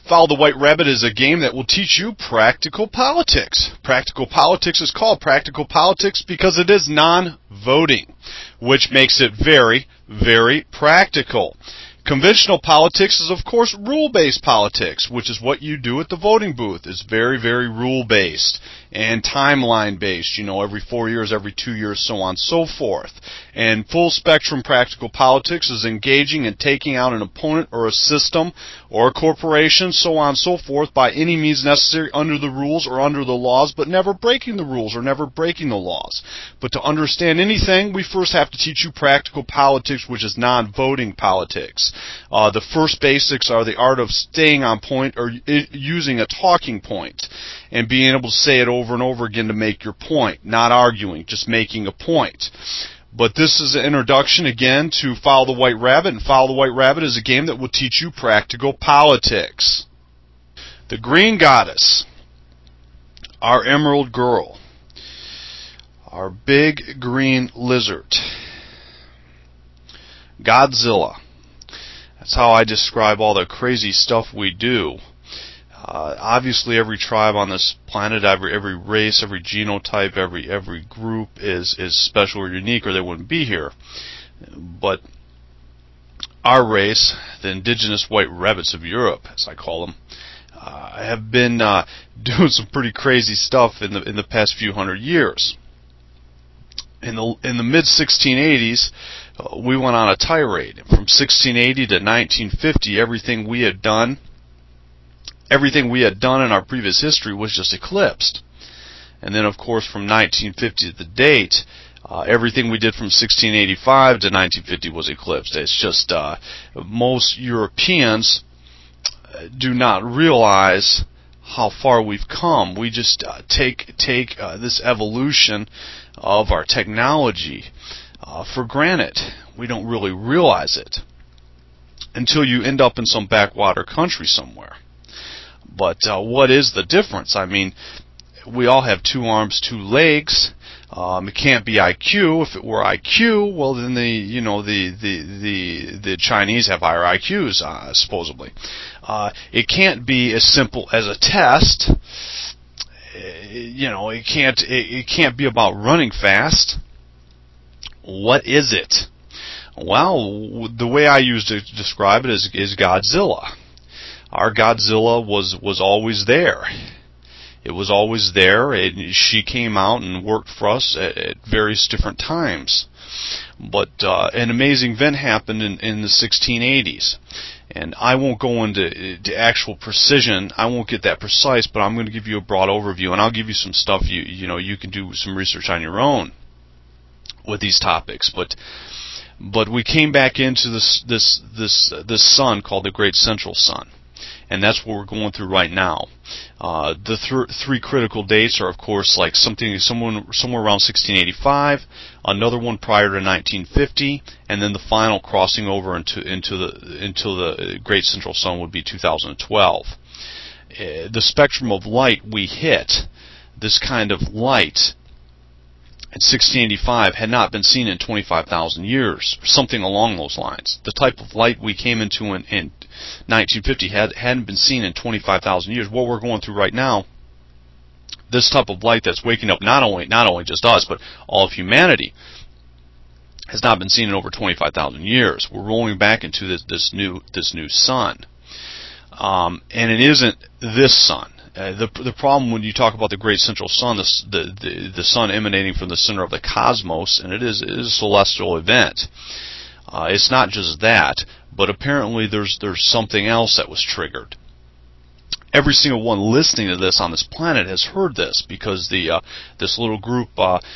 Follow the White Rabbit is a game that will teach you practical politics. Practical politics is called practical politics because it is non-voting, which makes it very, very practical. Conventional politics is, of course, rule-based politics, which is what you do at the voting booth. It's very, very rule-based and timeline-based, every 4 years, every 2 years, so on and so forth. And full-spectrum practical politics is engaging and taking out an opponent or a system or a corporation, so on and so forth, by any means necessary under the rules or under the laws, but never breaking the rules or never breaking the laws. But to understand anything, we first have to teach you practical politics, which is non-voting politics. The first basics are the art of staying on point or using a talking point and being able to say it over and over again to make your point, not arguing, just making a point. But this is an introduction, again, to Follow the White Rabbit, and Follow the White Rabbit is a game that will teach you practical politics. The Green Goddess, our Emerald Girl, our Big Green Lizard, Godzilla. That's how I describe all the crazy stuff we do. Obviously, every tribe on this planet, every race, every genotype, every group is special or unique, or they wouldn't be here. But our race, the indigenous white rabbits of Europe, as I call them, have been doing some pretty crazy stuff in the past few hundred years. In the mid 1680s, we went on a tirade. From 1680 to 1950, everything we had done in our previous history was just eclipsed. And then, of course, from 1950 to the date, everything we did from 1685 to 1950 was eclipsed. It's just most Europeans do not realize how far we've come. We just take this evolution of our technology for granted. We don't really realize it until you end up in some backwater country somewhere. But what is the difference? I mean, we all have 2 arms, 2 legs. It can't be IQ. If it were IQ, well, then the Chinese have higher IQs, supposedly. It can't be as simple as a test. It can't be about running fast. What is it? Well, the way I used to describe it is Godzilla. Our Godzilla was always there. It was always there, and she came out and worked for us at various different times. But an amazing event happened in the 1680s. And I won't go into actual precision. I won't get that precise, but I'm going to give you a broad overview, and I'll give you some stuff you can do some research on your own with these topics. But we came back into this sun called the Great Central Sun. And that's what we're going through right now. The 3 critical dates are, of course, like somewhere around 1685, another one prior to 1950, and then the final crossing over into the Great Central Sun would be 2012. The spectrum of light we hit, this kind of light, in 1685 had not been seen in 25,000 years, or something along those lines. The type of light we came into in 1950 hadn't been seen in 25,000 years. What we're going through right now, this type of light that's waking up not only just us, but all of humanity, has not been seen in over 25,000 years. We're rolling back into this new sun, and it isn't this sun. The problem when you talk about the Great Central Sun, the sun emanating from the center of the cosmos, and it is a celestial event. It's not just that, but apparently there's something else that was triggered. Every single one listening to this on this planet has heard this, because this little group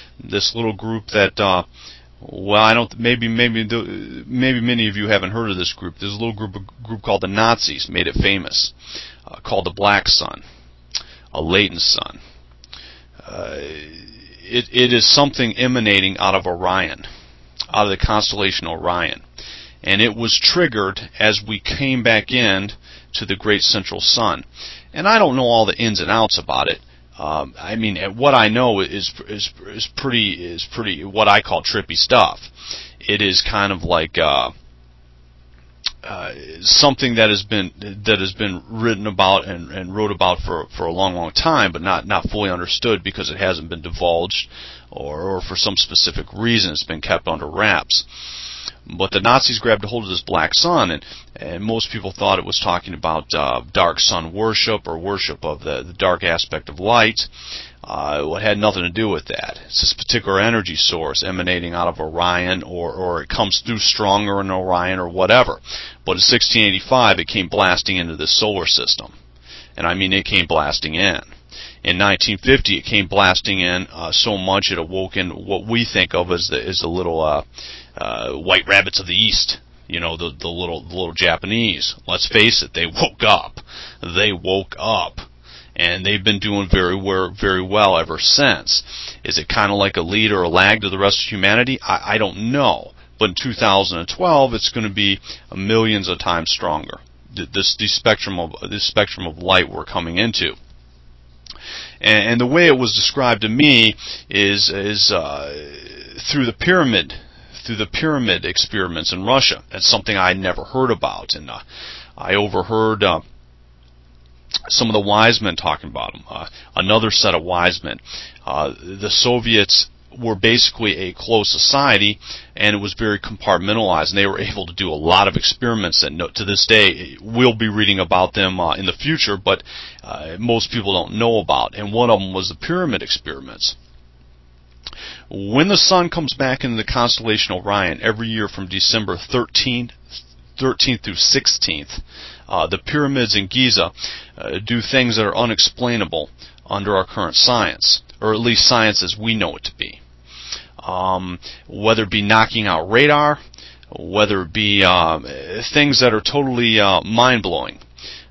that maybe many of you haven't heard of this group. There's a little group called the Nazis made it famous, called the Black Sun, a latent sun. It is something emanating out of Orion, out of the constellation Orion. And it was triggered as we came back in to the Great Central Sun. And I don't know all the ins and outs about it. I mean, what I know is pretty what I call trippy stuff. It is kind of like something that has been written about and wrote about for a long time, but not fully understood because it hasn't been divulged, or for some specific reason it's been kept under wraps. But the Nazis grabbed a hold of this black sun, and most people thought it was talking about dark sun worship, or worship of the dark aspect of light. It had nothing to do with that. It's this particular energy source emanating out of Orion, or it comes through stronger in Orion, or whatever. But in 1685, it came blasting into the solar system. And I mean, it came blasting in. In 1950, it came blasting in so much it awoke in what we think of as the little white rabbits of the East. You know, the little Japanese. Let's face it, they woke up. They woke up. And they've been doing very well ever since. Is it kind of like a lead or a lag to the rest of humanity? I don't know. But in 2012, it's going to be millions of times stronger. This spectrum of light we're coming into. And the way it was described to me is through the pyramid experiments in Russia. That's something I'd never heard about, and I overheard some of the wise men talking about them. Another set of wise men. The Soviets were basically a closed society, and it was very compartmentalized, and they were able to do a lot of experiments that to this day we'll be reading about them in the future, but most people don't know about. And one of them was the pyramid experiments. When the sun comes back into the constellation Orion every year from December 13th through 16th, the pyramids in Giza do things that are unexplainable under our current science, or at least science as we know it to be. Whether it be knocking out radar, whether it be things that are totally mind-blowing.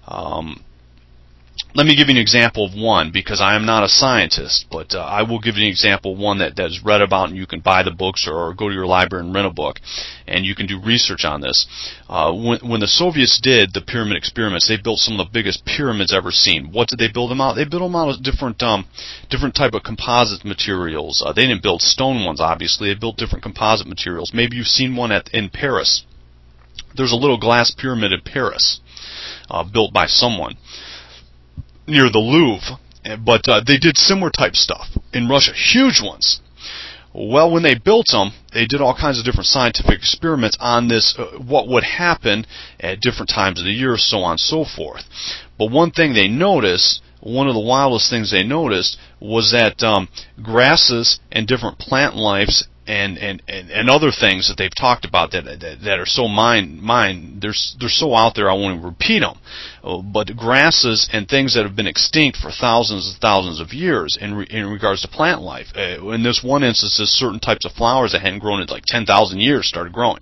Let me give you an example of one, because I am not a scientist, but I will give you an example of one that is read about, and you can buy the books or go to your library and rent a book, and you can do research on this. When the Soviets did the pyramid experiments, they built some of the biggest pyramids ever seen. What did they build them out? They built them out of different type of composite materials. They didn't build stone ones, obviously. They built different composite materials. Maybe you've seen one in Paris. There's a little glass pyramid in Paris, built by someone near the Louvre, but they did similar type stuff in Russia, huge ones. Well, when they built them, they did all kinds of different scientific experiments on this, what would happen at different times of the year, so on and so forth. But one thing they noticed, one of the wildest things they noticed, was that grasses and different plant lives and other things that they've talked about that are so they're so out there I won't even repeat them. But grasses and things that have been extinct for thousands and thousands of years in regards to plant life. In this one instance, certain types of flowers that hadn't grown in like 10,000 years started growing.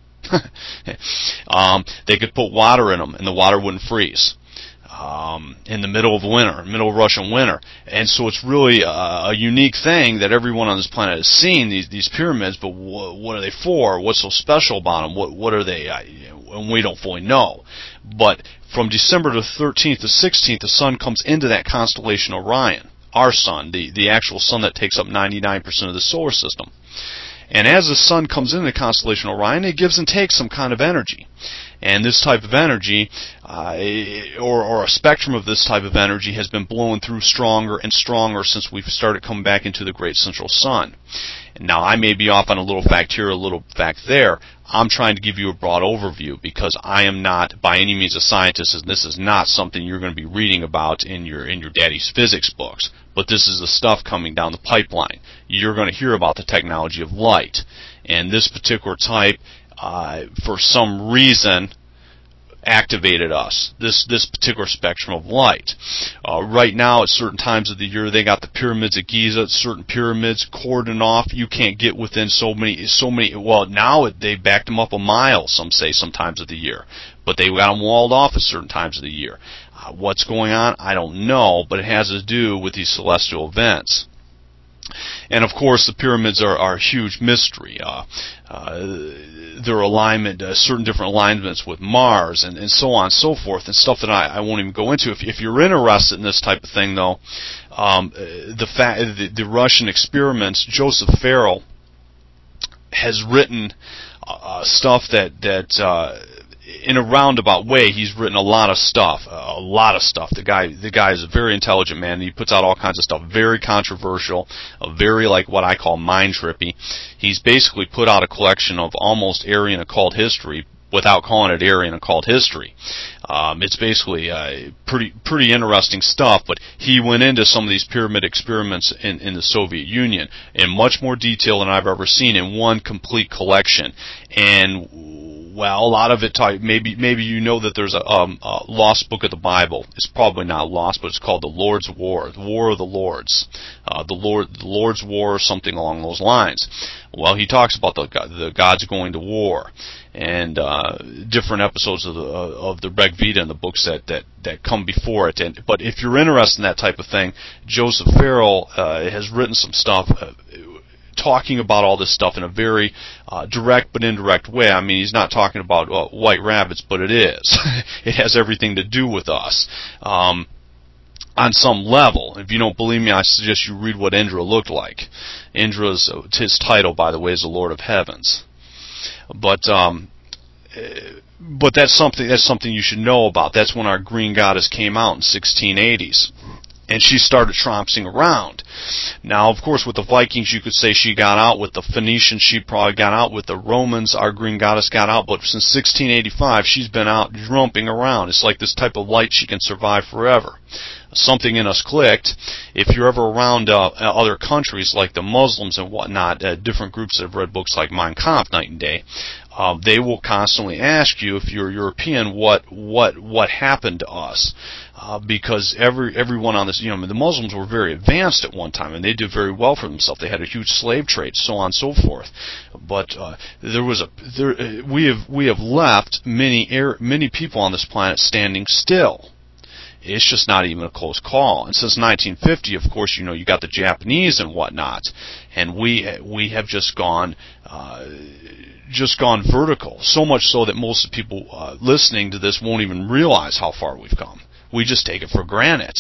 They could put water in them, and the water wouldn't freeze. In the middle of Russian winter. And so it's really a unique thing that everyone on this planet has seen, these pyramids, but what are they for? What's so special about them? What are they? And we don't fully know. But from December the 13th to 16th, the sun comes into that constellation Orion, our sun, the actual sun that takes up 99% of the solar system. And as the sun comes into the constellation Orion, it gives and takes some kind of energy. And this type of energy, or a spectrum of this type of energy, has been blowing through stronger and stronger since we've started coming back into the great central sun. Now, I may be off on a little fact here, a little fact there. I'm trying to give you a broad overview because I am not by any means a scientist, and this is not something you're going to be reading about in your daddy's physics books. But this is the stuff coming down the pipeline. You're going to hear about the technology of light. And this particular type, for some reason, activated us, this particular spectrum of light. Right now, at certain times of the year, they got the pyramids at Giza, certain pyramids cordoned off. You can't get within so many, well, now they backed them up a mile, some say, sometimes of the year. But they got them walled off at certain times of the year. What's going on? I don't know, but it has to do with these celestial events. And of course, the pyramids are a huge mystery. Their alignment, certain different alignments with Mars, and so on and so forth, and stuff that I won't even go into. If you're interested in this type of thing, though, the Russian experiments, Joseph Farrell has written stuff that in a roundabout way, he's written a lot of stuff. The guy is a very intelligent man. And he puts out all kinds of stuff, very controversial, very like what I call mind trippy. He's basically put out a collection of almost Aryan occult history, without calling it Aryan occult history. It's basically pretty interesting stuff, but he went into some of these pyramid experiments in the Soviet Union in much more detail than I've ever seen in one complete collection. And, well, a lot of it, maybe you know that there's a lost book of the Bible. It's probably not lost, but it's called the Lord's War, the War of the Lords, the Lord's War, or something along those lines. Well, he talks about the gods going to war, and different episodes of the Rig Veda and the books that come before it. But if you're interested in that type of thing, Joseph Farrell has written some stuff talking about all this stuff in a very direct but indirect way. I mean, he's not talking about white rabbits, but it is. It has everything to do with us. On some level. If you don't believe me, I suggest you read what Indra looked like. His title, by the way, is the Lord of Heavens. But that's something you should know about. That's when our green goddess came out in 1680s. And she started trouncing around. Now, of course, with the Vikings, you could say she got out. With the Phoenicians, she probably got out. With the Romans, our green goddess got out. But since 1685, she's been out jumping around. It's like this type of light, she can survive forever. Something in us clicked. If you're ever around other countries like the Muslims and whatnot, different groups that have read books like Mein Kampf night and day, they will constantly ask you, if you're European, what happened to us. Because everyone on this, the Muslims were very advanced at one time, and they did very well for themselves. They had a huge slave trade, so on and so forth. But we have left many people on this planet standing still. It's just not even a close call. And since 1950, of course, you got the Japanese and whatnot, and we have just gone vertical. So much so that most of the people listening to this won't even realize how far we've come. We just take it for granted.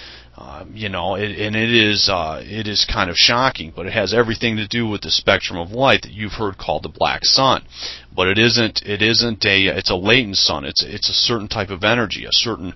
It is kind of shocking, but it has everything to do with the spectrum of light that you've heard called the black sun. But it's a latent sun. It's a certain type of energy, a certain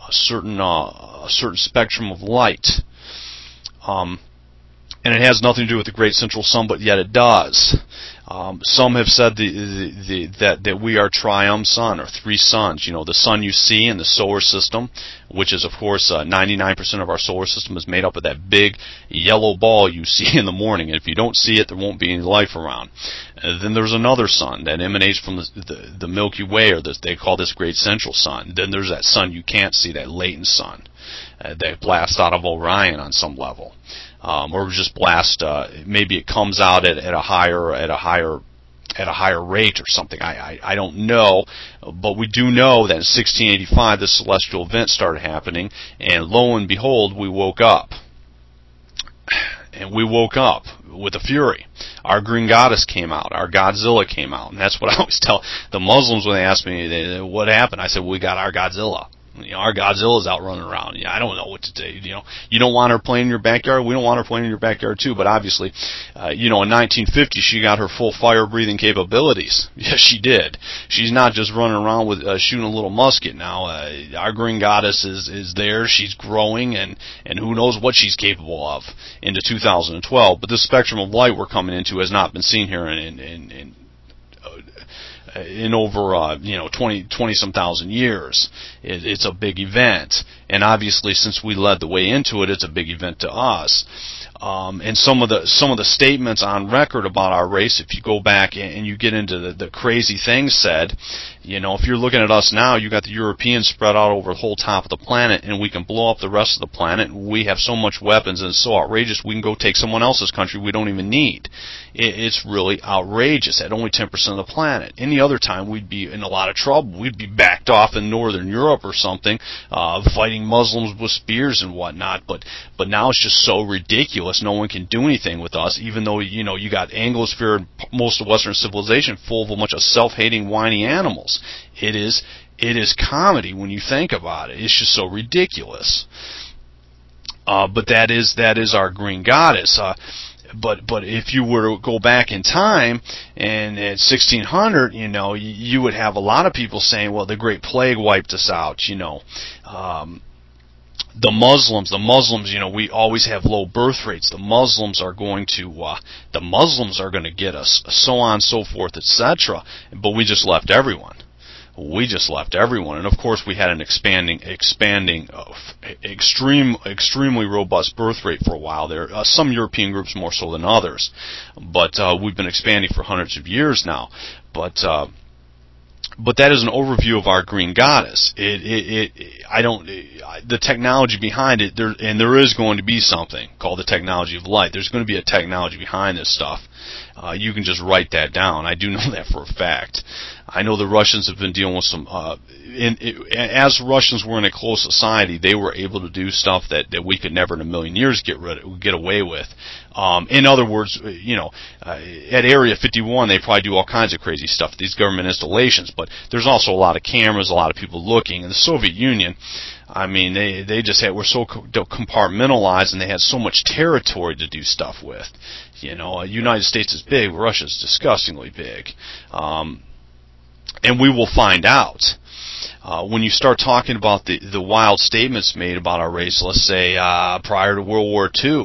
spectrum of light. And it has nothing to do with the great central sun, but yet it does. Some have said that we are triumph sun, or three suns. The sun you see in the solar system, which is, of course, 99% of our solar system is made up of that big yellow ball you see in the morning. And if you don't see it, there won't be any life around. And then there's another sun that emanates from the Milky Way, or they call this great central sun. Then there's that sun you can't see, that latent sun, that blasts out of Orion on some level. Or just blast. Maybe it comes out at a higher rate or something. I don't know, but we do know that in 1685 this celestial event started happening, and lo and behold, we woke up. And we woke up with a fury. Our green goddess came out. Our Godzilla came out. And that's what I always tell the Muslims when they ask me, what happened? I said, well, we got our Godzilla. Our Godzilla's out running around. I don't know what to do. You don't want her playing in your backyard. We don't want her playing in your backyard too. But obviously, in 1950, she got her full fire-breathing capabilities. Yes, she did. She's not just running around with shooting a little musket now. Our green goddess is there. She's growing, and who knows what she's capable of into 2012. But this spectrum of light we're coming into has not been seen here in over 20 some thousand years. It's a big event, and obviously since we led the way into it, it's a big event to us. And some of the statements on record about our race, if you go back and you get into the crazy things said, if you're looking at us now, you got the Europeans spread out over the whole top of the planet, and we can blow up the rest of the planet. We have so much weapons, and it's so outrageous, we can go take someone else's country we don't even need. It's really outrageous at only 10% of the planet. Any other time, we'd be in a lot of trouble. We'd be backed off in Northern Europe or something, fighting Muslims with spears and whatnot. But now it's just so ridiculous. No one can do anything with us, even though, you got Anglosphere and most of Western civilization full of a bunch of self-hating, whiny animals. It is comedy when you think about it. It's just so ridiculous. But that is our green goddess. But if you were to go back in time, and at 1600, you would have a lot of people saying, well, the Great Plague wiped us out. The Muslims, we always have low birth rates. The Muslims are going to get us, so on and so forth, etc. But we just left everyone. And of course we had an expanding, extremely robust birth rate for a while there. Some European groups more so than others, but we've been expanding for hundreds of years now. But that is an overview of our green goddess. The technology behind it, there is going to be something called the technology of light. There's going to be a technology behind this stuff. You can just write that down. I do know that for a fact. I know the Russians have been dealing with some, as Russians were in a closed society, they were able to do stuff that we could never in a million years get away with. In other words, at Area 51, they probably do all kinds of crazy stuff, these government installations, but there's also a lot of cameras, a lot of people looking. In the Soviet Union, they just were so compartmentalized, and they had so much territory to do stuff with. The United States is big, Russia's disgustingly big. And we will find out. When you start talking about the wild statements made about our race, let's say prior to World War II,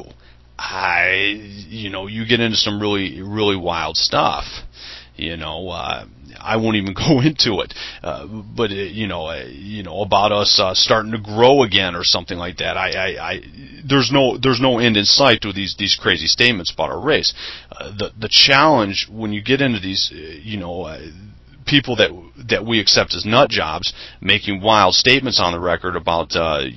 you get into some really, really wild stuff. I won't even go into it, but about us starting to grow again or something like that. There's no end in sight to these crazy statements about our race. The challenge when you get into these, people that we accept as nut jobs making wild statements on the record about the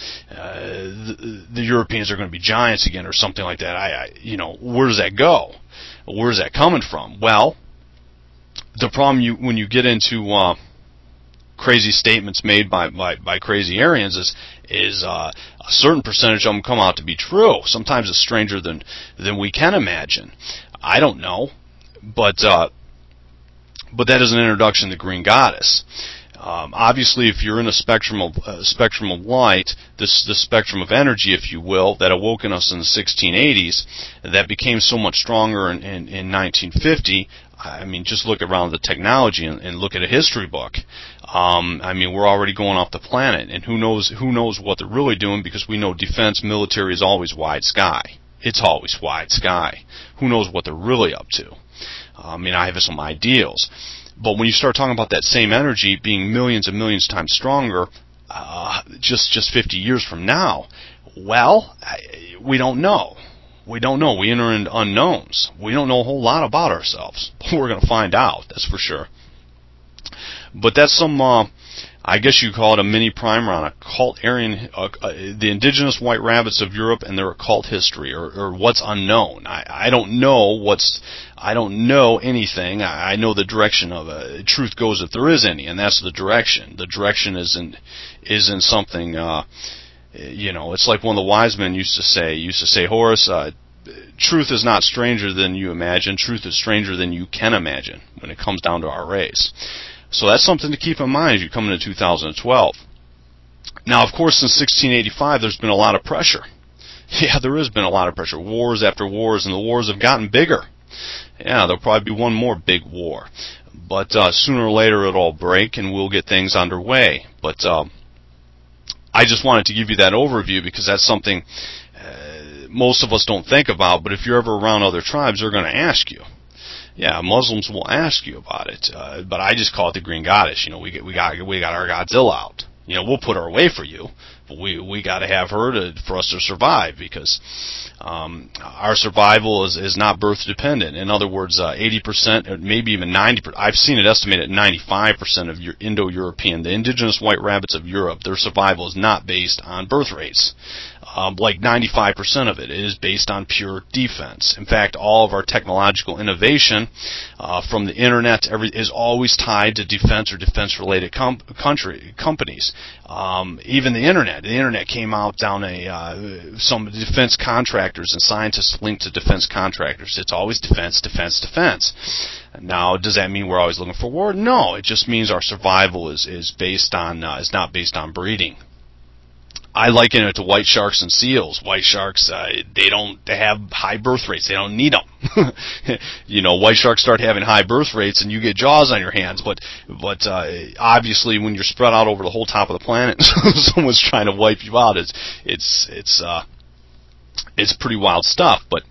Europeans are going to be giants again or something like that. Where does that go? Where is that coming from? Well, the problem when you get into crazy statements made by crazy Aryans is a certain percentage of them come out to be true. Sometimes it's stranger than we can imagine. I don't know, but that is an introduction to Green Goddess. Obviously, if you're in a spectrum of light, the spectrum of energy, if you will, that awoke in us in the 1680s, that became so much stronger in 1950. Just look around the technology and look at a history book. We're already going off the planet, and who knows what they're really doing, because we know defense, military is always wide sky. It's always wide sky. Who knows what they're really up to? I have some ideals. But when you start talking about that same energy being millions and millions times stronger, just 50 years from now, well, we don't know. We don't know. We enter into unknowns. We don't know a whole lot about ourselves. But we're going to find out, that's for sure. But that's some, I guess you call it a mini primer on occult Aryan, the indigenous white rabbits of Europe and their occult history, or what's unknown. I don't know anything. I know the direction of truth goes if there is any, and that's the direction. The direction isn't something. It's like one of the wise men used to say, Horace, truth is not stranger than you imagine. Truth is stranger than you can imagine when it comes down to our race. So that's something to keep in mind as you come into 2012. Now, of course, since 1685, there's been a lot of pressure. Yeah, there has been a lot of pressure. Wars after wars, and the wars have gotten bigger. Yeah, there'll probably be one more big war. But sooner or later it'll all break, and we'll get things underway. But I just wanted to give you that overview, because that's something most of us don't think about. But if you're ever around other tribes, they're going to ask you. Yeah, Muslims will ask you about it, but I just call it the Green Goddess. We got our Godzilla out. We'll put her away for you, but we got to have her for us to survive, because our survival is not birth dependent. In other words, 80%, or maybe even 90%. I've seen it estimated at 95% of your Indo-European, the indigenous white rabbits of Europe, their survival is not based on birth rates. Like 95% of it is based on pure defense. In fact, all of our technological innovation, from the internet to is always tied to defense or defense-related companies. Even the internet. The internet came out down some defense contractors and scientists linked to defense contractors. It's always defense, defense, defense. Now, does that mean we're always looking for war? No, it just means our survival is based on is not based on breeding. I liken it to white sharks and seals. White sharks, they have high birth rates. They don't need them. White sharks start having high birth rates, and you get jaws on your hands. But obviously, when you're spread out over the whole top of the planet, someone's trying to wipe you out. It's pretty wild stuff. But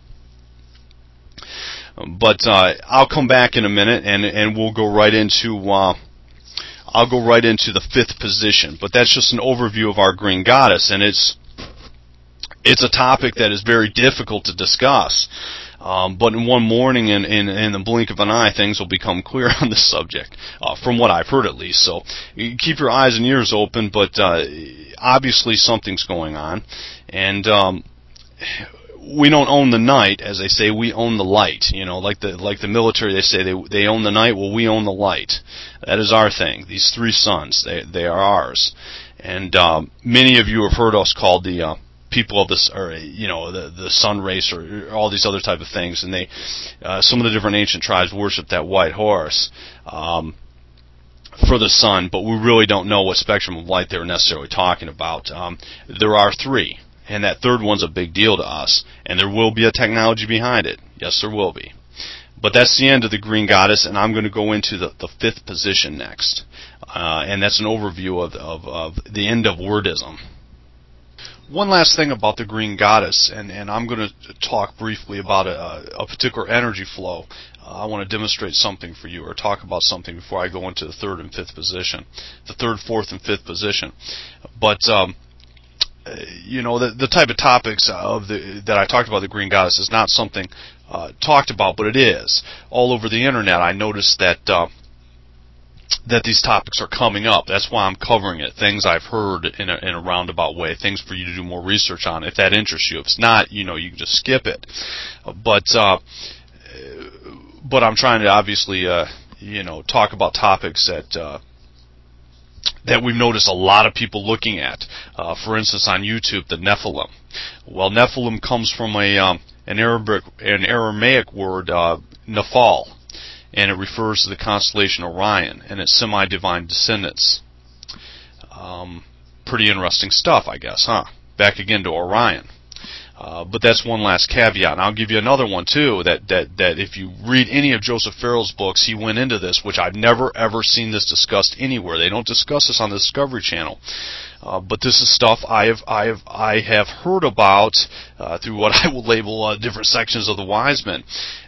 I'll come back in a minute, and we'll go right into. I'll go right into the fifth position, but that's just an overview of our green goddess, and it's a topic that is very difficult to discuss. But in one morning, in the blink of an eye, things will become clear on this subject, from what I've heard at least. So keep your eyes and ears open, but obviously something's going on, and we don't own the night, as they say. We own the light. Like the military, they say they own the night. Well, we own the light. That is our thing. These three suns, they are ours. And many of you have heard us called the people of this, or the sun race, or all these other type of things. And they, some of the different ancient tribes worship that white horse for the sun, but we really don't know what spectrum of light they were necessarily talking about. There are three. And that third one's a big deal to us. And there will be a technology behind it. Yes, there will be. But that's the end of the green goddess, and I'm going to go into the fifth position next. And that's an overview of the end of wordism. One last thing about the green goddess, and I'm going to talk briefly about a particular energy flow. I want to demonstrate something for you, or talk about something before I go into the third and fifth position. The third, fourth, and fifth position. But the type of topics that I talked about the green goddess is not something talked about, but it is all over the internet. I noticed that these topics are coming up. That's why I'm covering it. Things I've heard in a roundabout way. Things for you to do more research on, if that interests you. If it's not, you can just skip it. But I'm trying to obviously talk about topics that we've noticed a lot of people looking at. For instance, on YouTube, the Nephilim. Well, Nephilim comes from an Aramaic word, Nephal, and it refers to the constellation Orion and its semi-divine descendants. Pretty interesting stuff, I guess, huh? Back again to Orion. But that's one last caveat. And I'll give you another one, too, that if you read any of Joseph Farrell's books, he went into this, which I've never, ever seen this discussed anywhere. They don't discuss this on the Discovery Channel. But this is stuff I have heard about through what I will label different sections of the Wise Men.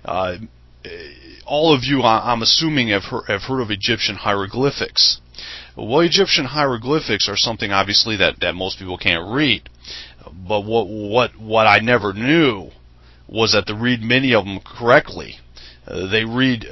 All of you, I'm assuming, have heard of Egyptian hieroglyphics. Well, Egyptian hieroglyphics are something, obviously, that most people can't read. But what I never knew was that to read many of them correctly, they read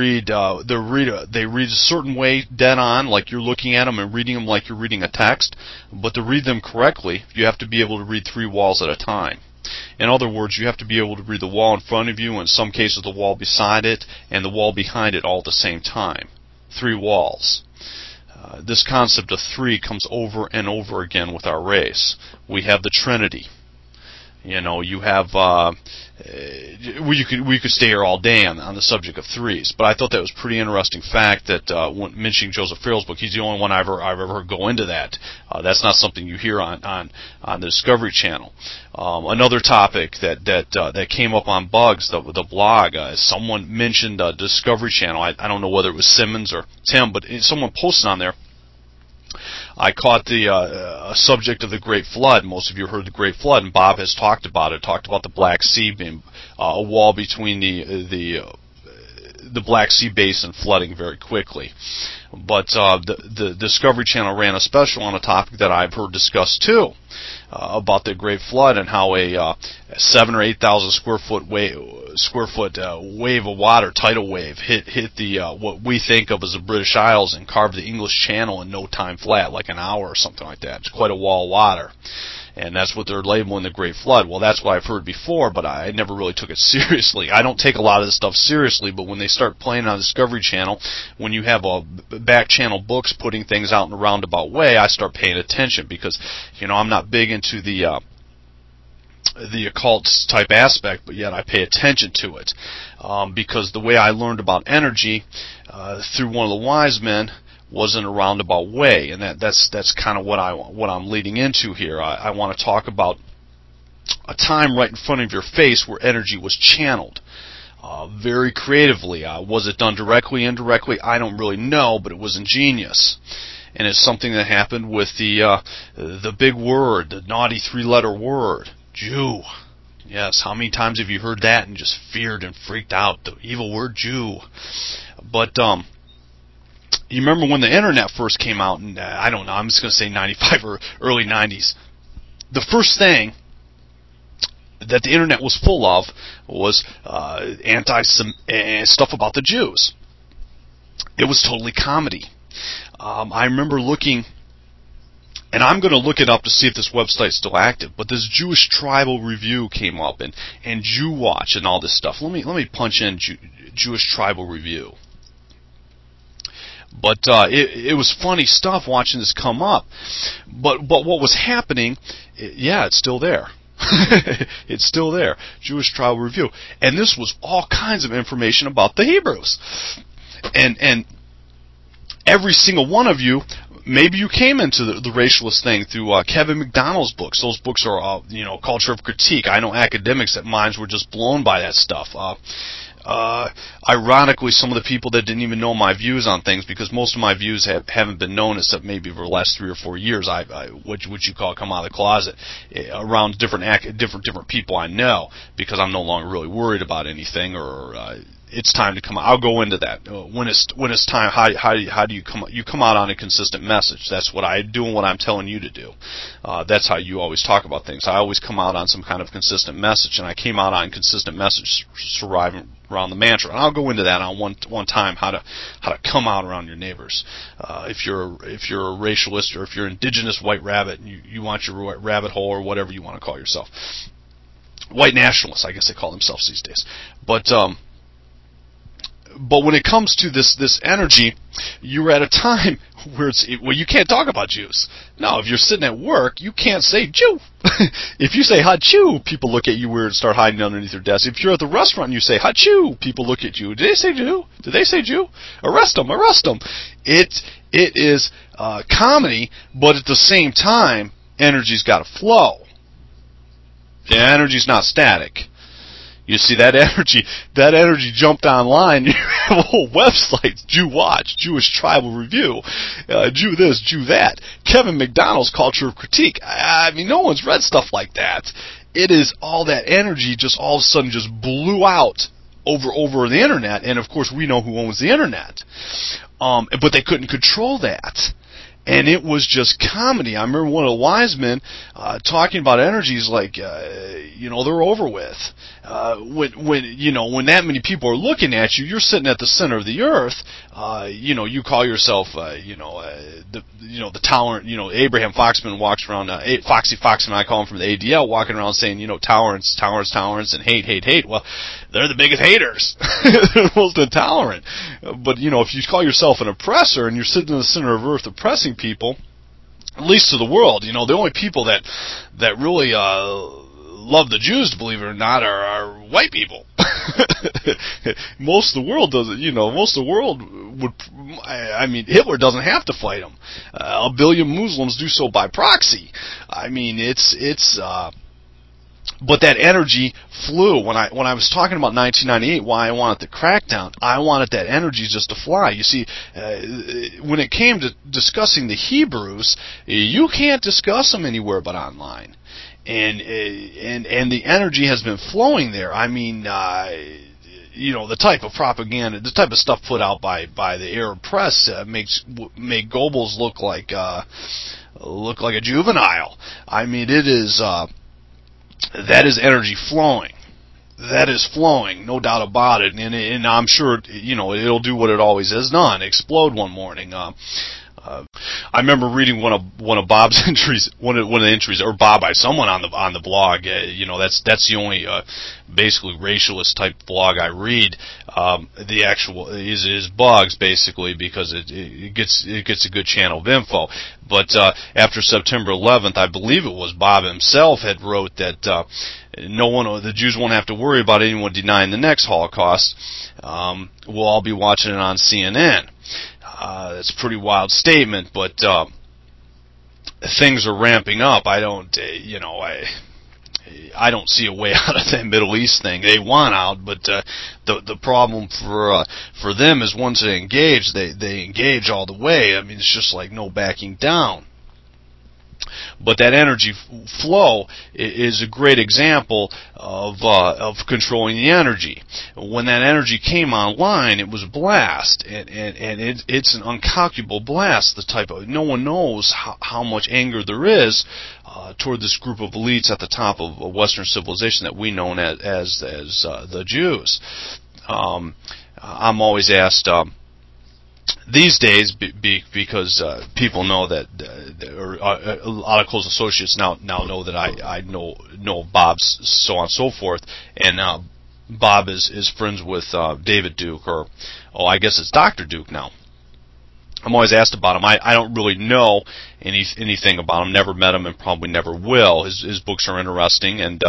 a certain way, dead on, like you're looking at them and reading them like you're reading a text. But to read them correctly, you have to be able to read three walls at a time. In other words, you have to be able to read the wall in front of you, in some cases the wall beside it, and the wall behind it all at the same time. Three walls. This concept of three comes over and over again with our race. We have the Trinity. You have we could stay here all day on the subject of threes, but I thought that was a pretty interesting fact that when mentioning Joseph Farrell's book, he's the only one I've ever heard go into that. That's not something you hear on the Discovery Channel. Another topic that came up on Bugs, the blog, someone mentioned Discovery Channel. I don't know whether it was Simmons or Tim, but someone posted on there. I caught the subject of the Great Flood. Most of you heard the Great Flood, and Bob has talked about it. Talked about the Black Sea being a wall between the Black Sea basin flooding very quickly. But the Discovery Channel ran a special on a topic that I've heard discussed too, about the Great Flood and how a 7,000 or 8,000 square foot wave of water, tidal wave, hit the what we think of as the British Isles and carved the English Channel in no time flat, like an hour or something like that. It's quite a wall of water. And that's what they're labeling the Great Flood. Well, that's what I've heard before, but I never really took it seriously. I don't take a lot of this stuff seriously, but when they start playing on Discovery Channel, when you have back channel books putting things out in a roundabout way, I start paying attention because, I'm not big into the occult type aspect, but yet I pay attention to it. Because the way I learned about energy through one of the wise men was in a roundabout way, and that's kind of what I'm leading into here. I want to talk about a time right in front of your face where energy was channeled very creatively. Was it done directly, indirectly? I don't really know, but it was ingenious. And it's something that happened with the big word, the naughty 3-letter word, Jew. Yes, how many times have you heard that and just feared and freaked out? The evil word Jew. But you remember when the internet first came out, and I don't know, I'm just going to say 95 or early 90s. The first thing that the internet was full of was stuff about the Jews. It was totally comedy. I remember looking, and I'm going to look it up to see if this website's still active, but this Jewish Tribal Review came up, and Jew Watch and all this stuff. Let me punch in Jewish Tribal Review. But it was funny stuff watching this come up. But what was happening, it's still there. It's still there. Jewish Tribal Review. And this was all kinds of information about the Hebrews. And every single one of you, maybe you came into the racialist thing through Kevin McDonald's books. Those books are, Culture of Critique. I know academics that minds were just blown by that stuff. Ironically, some of the people that didn't even know my views on things, because most of my views haven't been known except maybe over the last 3 or 4 years. What you call come out of the closet around different people I know, because I'm no longer really worried about anything, or it's time to come out. I'll go into that when it's time. How do you come? You come out on a consistent message. That's what I do and what I'm telling you to do. That's how you always talk about things. I always come out on some kind of consistent message, and I came out on consistent message surviving around the mantra. And I'll go into that on one time, how to come out around your neighbors. If you're a racialist, or if you're indigenous white rabbit and you want your rabbit hole, or whatever you want to call yourself. White nationalists, I guess they call themselves these days. But when it comes to this energy, you're at a time where you can't talk about Jews. No, if you're sitting at work, you can't say Jew. If you say Hachu, people look at you weird and start hiding underneath their desk. If you're at the restaurant and you say Hachu, people look at you. Did they say Jew? Did they say Jew? Arrest them! Arrest them! It is comedy, but at the same time, energy's got to flow. The energy's not static. You see, that energy jumped online. You have a whole website, Jew Watch, Jewish Tribal Review, Jew this, Jew that, Kevin McDonald's Culture of Critique. I mean, no one's read stuff like that. It is all that energy just all of a sudden just blew out over the internet, and of course we know who owns the internet. But they couldn't control that. And it was just comedy. I remember one of the wise men talking about energies like, they're over with. When that many people are looking at you, you're sitting at the center of the earth. You call yourself, the tolerant. Abraham Foxman walks around. Foxy Foxman, I call him from the ADL, walking around saying, tolerance, and hate. Well, they're the biggest haters. They're the most intolerant. But if you call yourself an oppressor and you're sitting in the center of earth oppressing people, at least to the world, the only people that really love the Jews, believe it or not, are white people. Most of the world doesn't. Most of the world would. I mean, Hitler doesn't have to fight them. 1 billion Muslims do so by proxy. I mean, it's. But that energy flew. When I was talking about 1998, why I wanted the crackdown, I wanted that energy just to fly. You see, when it came to discussing the Hebrews, you can't discuss them anywhere but online. And the energy has been flowing there. I mean, the type of propaganda, the type of stuff put out by the Arab press make Goebbels look like a juvenile. I mean, it is. That is energy flowing. That is flowing, no doubt about it. And I'm sure, it'll do what it always has done, explode one morning. I remember reading one of Bob's entries, one of the entries, or Bob by someone on the blog. That's the only basically racialist type blog I read. The actual is blogs basically, because it gets a good channel of info. But after September 11th, I believe it was Bob himself had wrote that the Jews won't have to worry about anyone denying the next Holocaust. We'll all be watching it on CNN. It's a pretty wild statement, but things are ramping up. I don't see a way out of that Middle East thing. They want out, but the problem for them is once they engage, they engage all the way. I mean, it's just like no backing down. But that energy flow is a great example of controlling the energy. When that energy came online, it was a blast, and it's an incalculable blast. The type of no one knows how much anger there is toward this group of elites at the top of Western civilization that we know as the Jews. I'm always asked. These days, because people know that, or a lot of close associates now know that I know Bob's so on and so forth, and Bob is friends with David Duke, or I guess it's Dr. Duke now. I'm always asked about him. I don't really know anything about him. Never met him, and probably never will. His books are interesting, and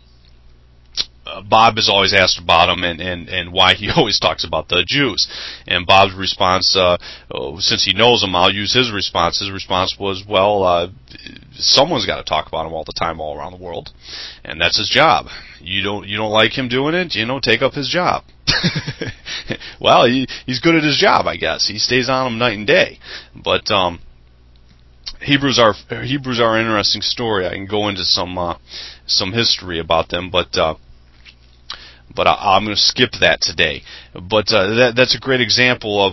Bob is always asked about him and why he always talks about the Jews. And Bob's response, since he knows them, I'll use his response. His response was, well, someone's got to talk about him all the time all around the world. And that's his job. You don't like him doing it? Take up his job. Well, he's good at his job, I guess. He stays on him night and day. But Hebrews are an interesting story. I can go into some history about them, but I'm going to skip that today. But that's a great example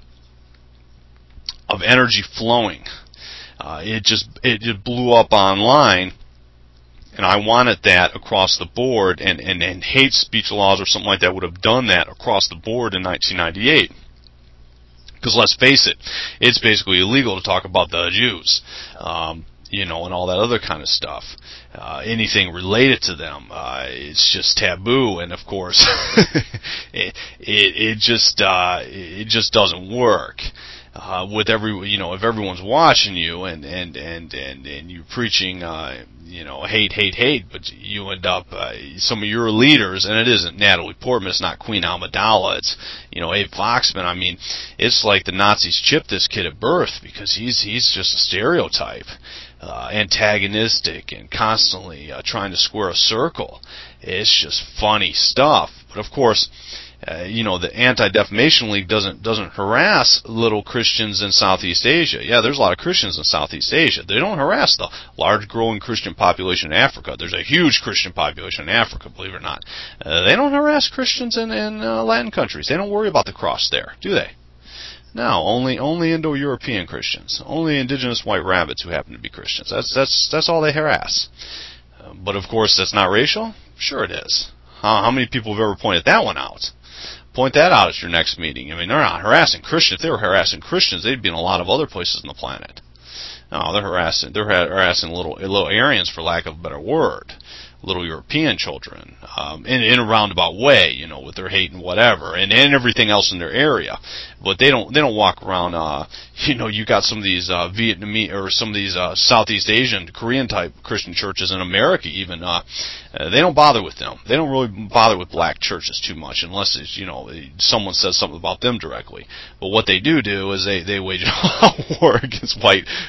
of energy flowing. It just blew up online, and I wanted that across the board. And hate speech laws or something like that would have done that across the board in 1998. Because let's face it, it's basically illegal to talk about the Jews. And all that other kind of stuff. Anything related to them, it's just taboo, and of course, it just doesn't work. With if everyone's watching you and you're preaching, hate, but you end up some of your leaders, and it isn't Natalie Portman, it's not Queen Amidala, it's Abe Foxman. I mean, it's like the Nazis chipped this kid at birth because he's just a stereotype. Antagonistic and constantly trying to square a circle. It's just funny stuff. But of course, the Anti-Defamation League doesn't harass little Christians in Southeast Asia. Yeah, there's a lot of Christians in Southeast Asia. They don't harass the large growing Christian population in Africa. There's a huge Christian population in Africa, believe it or not. They don't harass Christians in Latin countries. They don't worry about the cross there, do they? No, only Indo-European Christians, only indigenous white rabbits who happen to be Christians. That's all they harass. But of course, that's not racial. Sure, it is. How many people have ever pointed that one out? Point that out at your next meeting. I mean, they're not harassing Christians. If they were harassing Christians, they'd be in a lot of other places on the planet. No, they're harassing little Aryans, for lack of a better word. Little European children, in a roundabout way, with their hate and whatever, and everything else in their area. But they don't walk around, you got some of these Vietnamese or some of these Southeast Asian, Korean type Christian churches in America even, they don't bother with them. They don't really bother with black churches too much unless it's, someone says something about them directly. But what they do is they wage a war against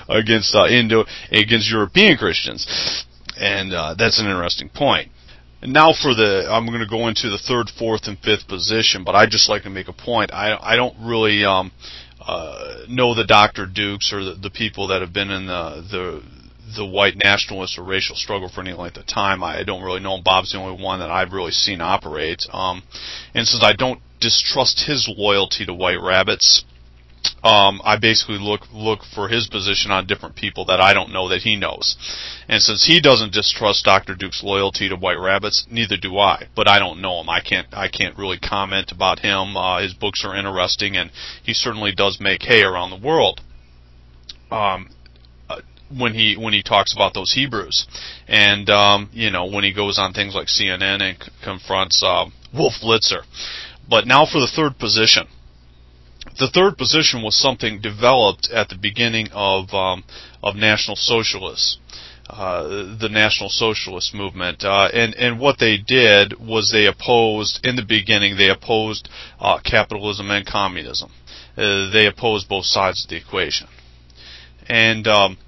against European Christians. And that's an interesting point. And now I'm going to go into the third, fourth, and fifth position, but I'd just like to make a point. I don't really know the Dr. Dukes or the people that have been in the white nationalist or racial struggle for any length of time. I don't really know him. Bob's the only one that I've really seen operate. And since I don't distrust his loyalty to white rabbits, I basically look for his position on different people that I don't know that he knows. And since he doesn't distrust Dr. Duke's loyalty to white rabbits, neither do I. But I don't know him. I can't really comment about him. His books are interesting, and he certainly does make hay around the world. When he talks about those Hebrews, and when he goes on things like CNN and confronts Wolf Blitzer. But now for the third position. The third position was something developed at the beginning of National Socialists, the National Socialist movement, and what they did was in the beginning they opposed capitalism and communism. they oppose both sides of the equation. And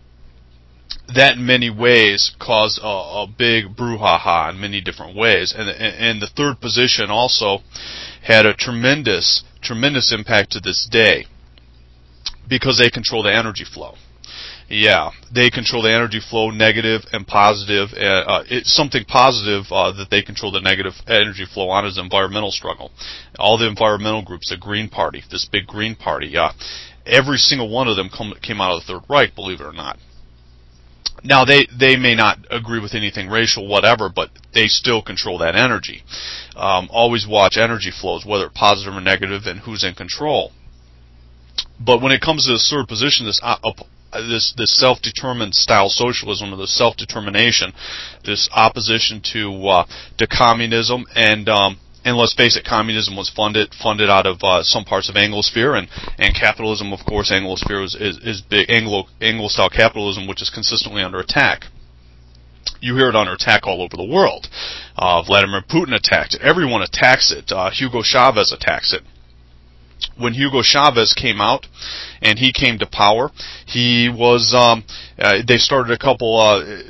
that in many ways caused a big brouhaha in many different ways. And the third position also had a tremendous impact to this day because they control the energy flow. Yeah, they control the energy flow, negative and positive. It's something positive that they control the negative energy flow on is the environmental struggle. All the environmental groups, the Green Party, this big Green Party, every single one of them came out of the Third Reich, believe it or not. Now, they may not agree with anything racial, whatever, but they still control that energy. Always watch energy flows, whether positive or negative, and who's in control. But when it comes to this third position, this self-determined style socialism, or the self-determination, this opposition to communism, and let's face it, communism was funded out of some parts of Anglosphere, and capitalism, of course, Anglosphere is big, Anglo-style capitalism, which is consistently under attack. You hear it under attack all over the world. Vladimir Putin attacked it. Everyone attacks it. Hugo Chavez attacks it. When Hugo Chavez came out and he came to power, he was they started a couple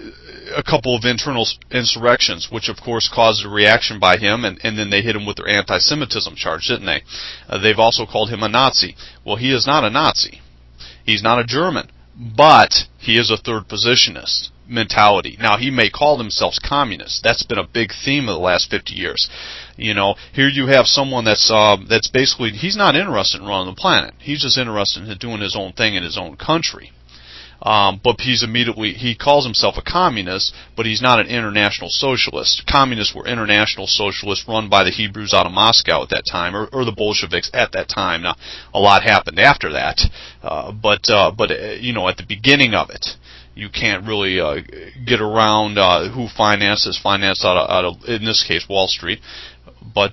of internal insurrections, which of course caused a reaction by him, and then they hit him with their anti-Semitism charge, didn't they? They've also called him a Nazi. Well, he is not a Nazi. He's not a German, but he is a third positionist mentality. Now, he may call himself communist. That's been a big theme of the last 50 years. You know, here you have someone that's basically, he's not interested in running the planet. He's just interested in doing his own thing in his own country. But he calls himself a communist, but he's not an international socialist. Communists were international socialists run by the Hebrews out of Moscow at that time, or the Bolsheviks at that time. Now, a lot happened after that, but you know, at the beginning of it, you can't really get around who financed out of, in this case, Wall Street. But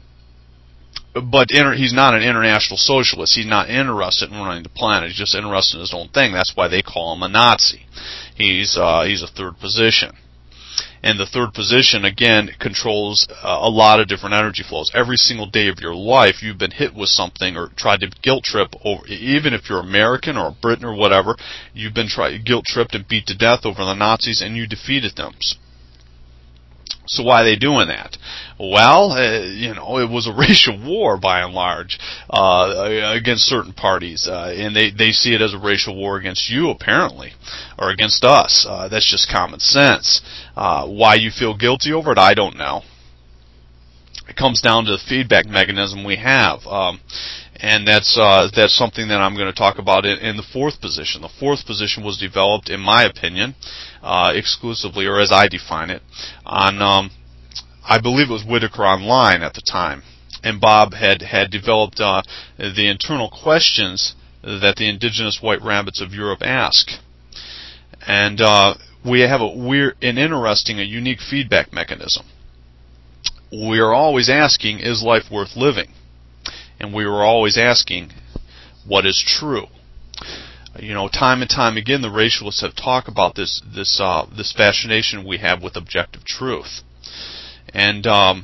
he's not an international socialist. He's not interested in running the planet. He's just interested in his own thing. That's why they call him a Nazi. He's a third position. And the third position, again, controls a lot of different energy flows. Every single day of your life, you've been hit with something or tried to guilt trip over, even if you're American or Britain or whatever, you've been guilt tripped and beat to death over the Nazis, and you defeated them. So why are they doing that? Well, you know, it was a racial war by and large against certain parties, and they see it as a racial war against you, apparently, or against us. That's just common sense. Why you feel guilty over it, I don't know. It comes down to the feedback mechanism we have. And that's something that I'm going to talk about in the fourth position. The fourth position was developed, in my opinion, exclusively, or as I define it, on I believe it was Whitaker Online at the time. And Bob had developed the internal questions that the indigenous white rabbits of Europe ask. And we have an interesting, a unique feedback mechanism. We are always asking, is life worth living? And we were always asking, what is true? You know, time and time again, the racialists have talked about this fascination we have with objective truth, but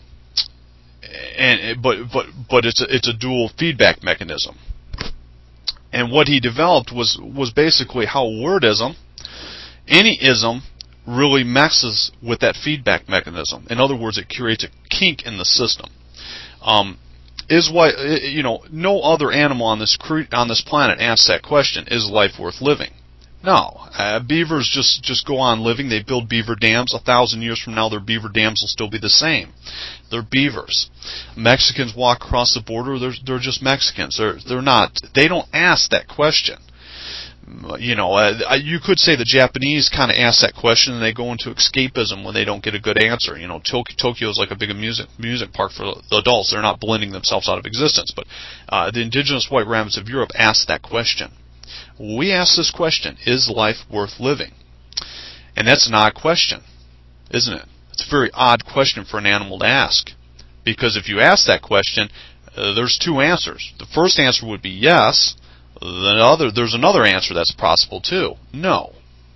it's a dual feedback mechanism. And what he developed was basically how wordism, any ism, really messes with that feedback mechanism. In other words, it creates a kink in the system. Is why, you know, no other animal on this planet asks that question: is life worth living? No. Beavers just go on living. They build beaver dams. 1,000 years from now, their beaver dams will still be the same. They're beavers. Mexicans walk across the border. They're just Mexicans. They're not. They don't ask that question. You know, you could say the Japanese kind of ask that question and they go into escapism when they don't get a good answer. You know, Tokyo is like a big music park for the adults. They're not blending themselves out of existence. But the indigenous white rabbits of Europe asked that question. We ask this question: is life worth living? And that's an odd question, isn't it? It's a very odd question for an animal to ask. Because if you ask that question, there's two answers. The first answer would be yes. There's another answer that's possible too. No.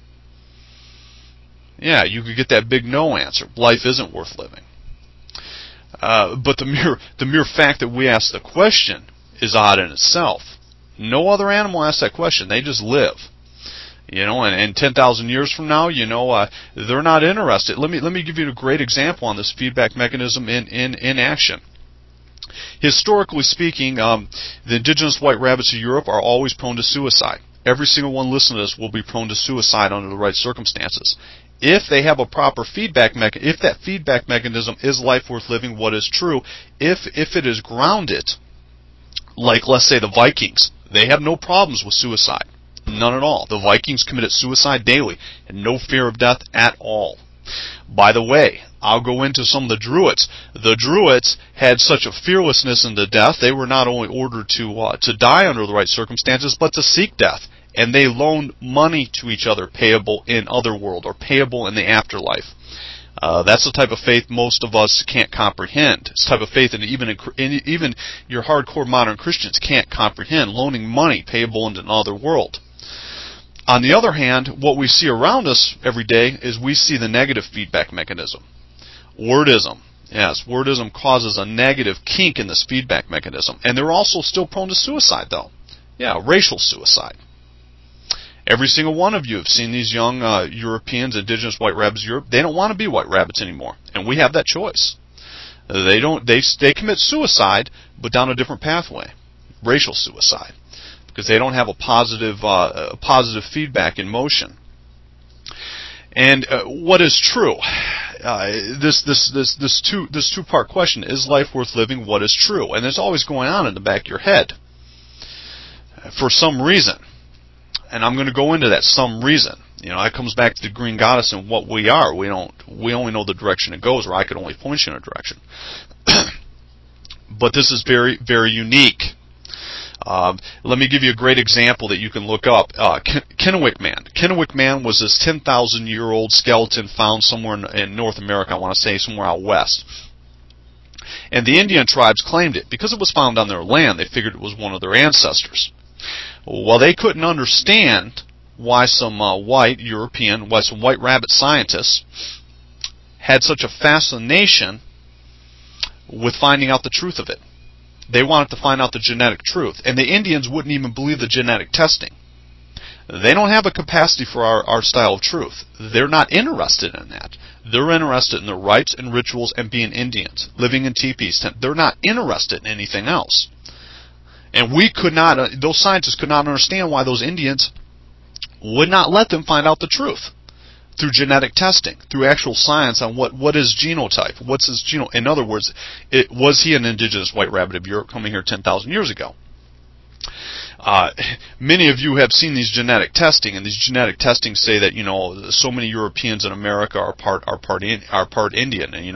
Yeah, you could get that big no answer. Life isn't worth living. But the mere fact that we ask the question is odd in itself. No other animal asks that question. They just live. And 10,000 years from now, they're not interested. Let me give you a great example on this feedback mechanism in action. Historically speaking, the indigenous white rabbits of Europe are always prone to suicide. Every single one listening to this will be prone to suicide under the right circumstances. If they have a proper feedback mechanism, if that feedback mechanism is life worth living, what is true, if it is grounded, like let's say the Vikings, they have no problems with suicide. None at all. The Vikings committed suicide daily and no fear of death at all. By the way, I'll go into some of the Druids. The Druids had such a fearlessness into death, they were not only ordered to die under the right circumstances, but to seek death. And they loaned money to each other, payable in otherworld, or payable in the afterlife. That's the type of faith most of us can't comprehend. It's the type of faith that even your hardcore modern Christians can't comprehend, loaning money payable into another world. On the other hand, what we see around us every day is we see the negative feedback mechanism. Wordism. Yes, wordism causes a negative kink in this feedback mechanism. And they're also still prone to suicide, though. Yeah, racial suicide. Every single one of you have seen these young Europeans, indigenous white rabbits of Europe. They don't want to be white rabbits anymore, and we have that choice. They commit suicide, but down a different pathway, racial suicide, because they don't have a positive feedback in motion. And what is true? This two-part question: is life worth living? What is true? And there's always going on in the back of your head for some reason. And I'm going to go into that some reason. That comes back to the green goddess and what we are. We only know the direction it goes, or I could only point you in a direction. But this is very, very unique. Let me give you a great example that you can look up. Kennewick Man. Kennewick Man was this 10,000-year-old skeleton found somewhere in North America. I want to say somewhere out west. And the Indian tribes claimed it. Because it was found on their land, they figured it was one of their ancestors. Well, they couldn't understand why some white rabbit scientists had such a fascination with finding out the truth of it. They wanted to find out the genetic truth. And the Indians wouldn't even believe the genetic testing. They don't have a capacity for our style of truth. They're not interested in that. They're interested in their rites and rituals and being Indians, living in teepees. They're not interested in anything else. And those scientists could not understand why those Indians would not let them find out the truth through genetic testing, through actual science on what is genotype, what's his genome. In other words, was he an indigenous white rabbit of Europe coming here 10,000 years ago? Many of you have seen these genetic testing, and these genetic testing say that so many Europeans in America are part Indian, and